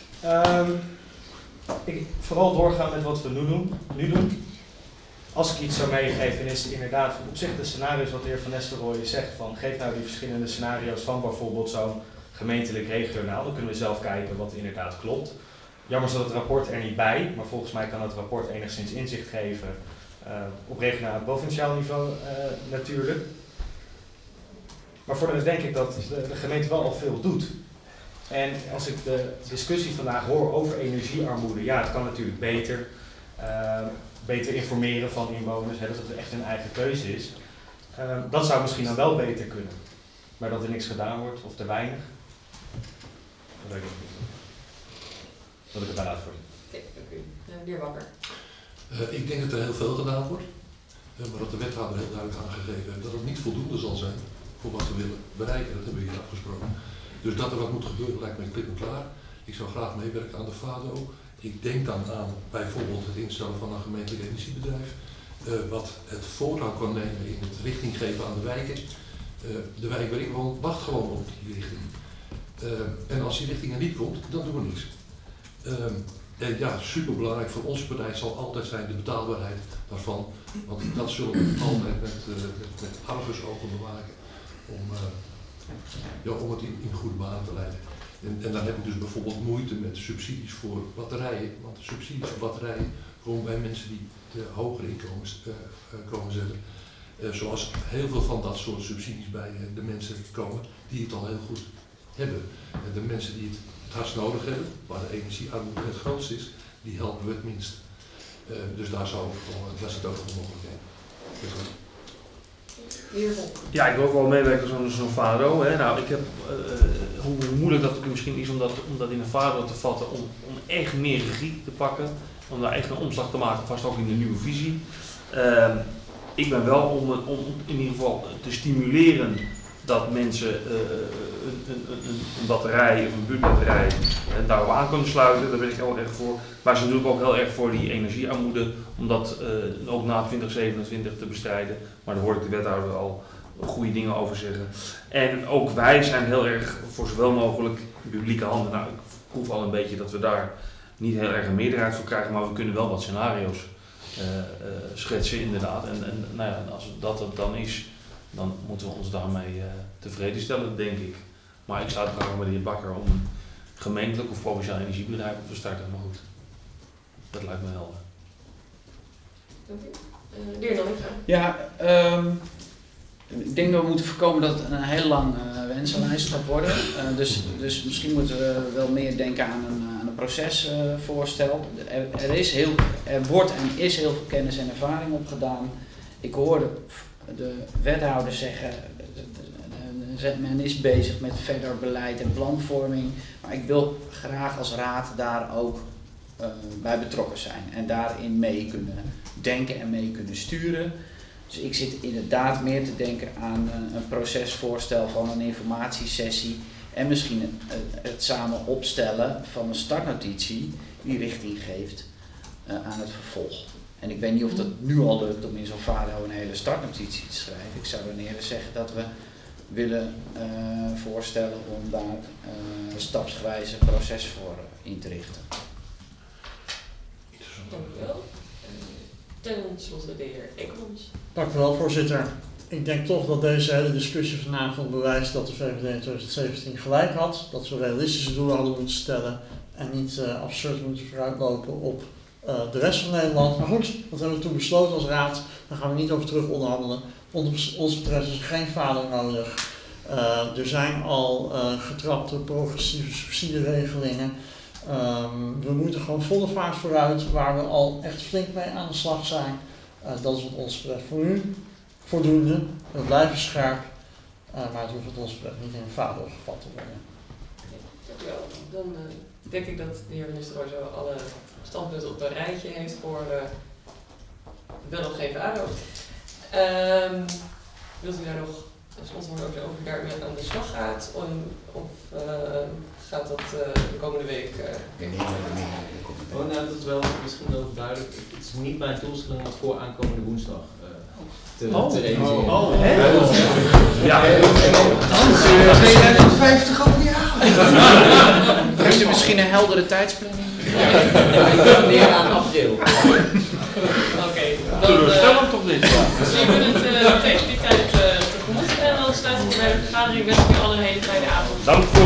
Vooral doorgaan met wat we nu doen. Als ik iets zou meegeven, is het inderdaad op zich de scenario's wat de heer Van Nistelrooy zegt. Van, geef nou die verschillende scenario's van bijvoorbeeld zo'n gemeentelijk regionaal. Dan kunnen we zelf kijken wat inderdaad klopt. Jammer staat het rapport er niet bij, maar volgens mij kan het rapport enigszins inzicht geven op regionaal en provinciaal niveau natuurlijk. Maar voor de rest denk ik dat de gemeente wel al veel doet. En als ik de discussie vandaag hoor over energiearmoede, ja, het kan natuurlijk beter. Beter informeren van inwoners, dat het echt een eigen keuze is. Dat zou misschien dan wel beter kunnen. Maar dat er niks gedaan wordt of te weinig, dat weet ik niet. Dat ik erbij laat voor. Oké, dank u. De heer Bakker. Ik denk dat er heel veel gedaan wordt. Maar dat de wethouder heel duidelijk aangegeven heeft dat het niet voldoende zal zijn voor wat we willen bereiken. Dat hebben we hier afgesproken. Dus dat er wat moet gebeuren lijkt mij klip en klaar. Ik zou graag meewerken aan de VADO. Ik denk dan aan bijvoorbeeld het instellen van een gemeentelijk energiebedrijf. Wat het voortouw kan nemen in het richting geven aan de wijken. De wijk waar ik woon wacht gewoon op die richting. En als die richting er niet komt, dan doen we niks. En ja, superbelangrijk voor onze partij zal altijd zijn de betaalbaarheid daarvan. Want dat zullen we altijd met argusogen bewaken om het in goede banen te leiden. En dan heb ik dus bijvoorbeeld moeite met subsidies voor batterijen. Want subsidies voor batterijen komen bij mensen die de hogere inkomens komen zetten. Zoals heel veel van dat soort subsidies bij de mensen komen die het al heel goed hebben. De mensen die het hardst nodig hebben, waar de energiearmoede het grootst is, die helpen we het minst. Dus daar zit ook een mogelijkheid. Ja, ik wil ook wel meewerken zo'n VADO. Hè. Nou, ik heb, hoe moeilijk dat het misschien is om dat in een VADO te vatten, om echt meer regie te pakken, om daar echt een omslag te maken, vast ook in de nieuwe visie. Ik ben wel om in ieder geval te stimuleren dat mensen een batterij of een buurtbatterij daarop aan kunnen sluiten. Daar ben ik heel erg voor. Maar ze doen ook heel erg voor die energiearmoede, om dat ook na 2027 te bestrijden. Maar daar hoor ik de wethouder al goede dingen over zeggen. En ook wij zijn heel erg voor zowel mogelijk publieke handen. Nou, ik proef al een beetje dat we daar niet heel erg een meerderheid voor krijgen, maar we kunnen wel wat scenario's schetsen inderdaad. En nou ja, als dat het dan is, dan moeten we ons daarmee tevreden stellen, denk ik. Maar ik sta het graag met de heer Bakker om een gemeentelijk of provinciaal energiebedrijf op te starten, maar goed. Dat lijkt me helder. Dank u. De heer Nanninga. Ja, ik denk dat we moeten voorkomen dat het een heel lang wensenlijst gaat worden. Dus misschien moeten we wel meer denken aan een procesvoorstel. Er wordt en is heel veel kennis en ervaring opgedaan. Ik hoorde de wethouder zeggen, men is bezig met verder beleid en planvorming. Maar ik wil graag als raad daar ook bij betrokken zijn en daarin mee kunnen denken en mee kunnen sturen. Dus ik zit inderdaad meer te denken aan een procesvoorstel van een informatiesessie en misschien het samen opstellen van een startnotitie die richting geeft aan het vervolg. En ik weet niet of dat nu al lukt om in zo'n VADO een hele startnotitie te schrijven. Ik zou dan eerder zeggen dat we willen voorstellen om daar stapsgewijs een proces voor in te richten. Dank u wel. Ten slotte de heer Ekmans. Dank u wel, voorzitter. Ik denk toch dat deze hele discussie vanavond bewijst dat de VVD in 2017 gelijk had. Dat we realistische doelen hadden moeten stellen en niet absurd moeten vooruitlopen op de rest van Nederland. Maar goed, dat hebben we toen besloten als raad. Daar gaan we niet over terug onderhandelen. Ons betreft is er geen VADO nodig. Er zijn al getrapte progressieve subsidieregelingen. We moeten gewoon volle vaart vooruit, waar we al echt flink mee aan de slag zijn. Dat is wat ons betreft voor nu voldoende. We blijven scherp, maar het hoeft wat ons betreft niet in een VADO gevat te worden. Dank u wel. Dan denk ik dat de heer minister zo alle standpunten op een rijtje heeft voor wel of geen VADO. Wilt u daar nog een slotwoord over hoe u daarmee aan de slag gaat? Of gaat dat de komende week? Dat is wel misschien wel duidelijk. Het is niet mijn doelstelling om het voor aankomende woensdag te realiseren. Ja. 2050 al, ja. Heeft u misschien een heldere tijdsplanning? Ik kan de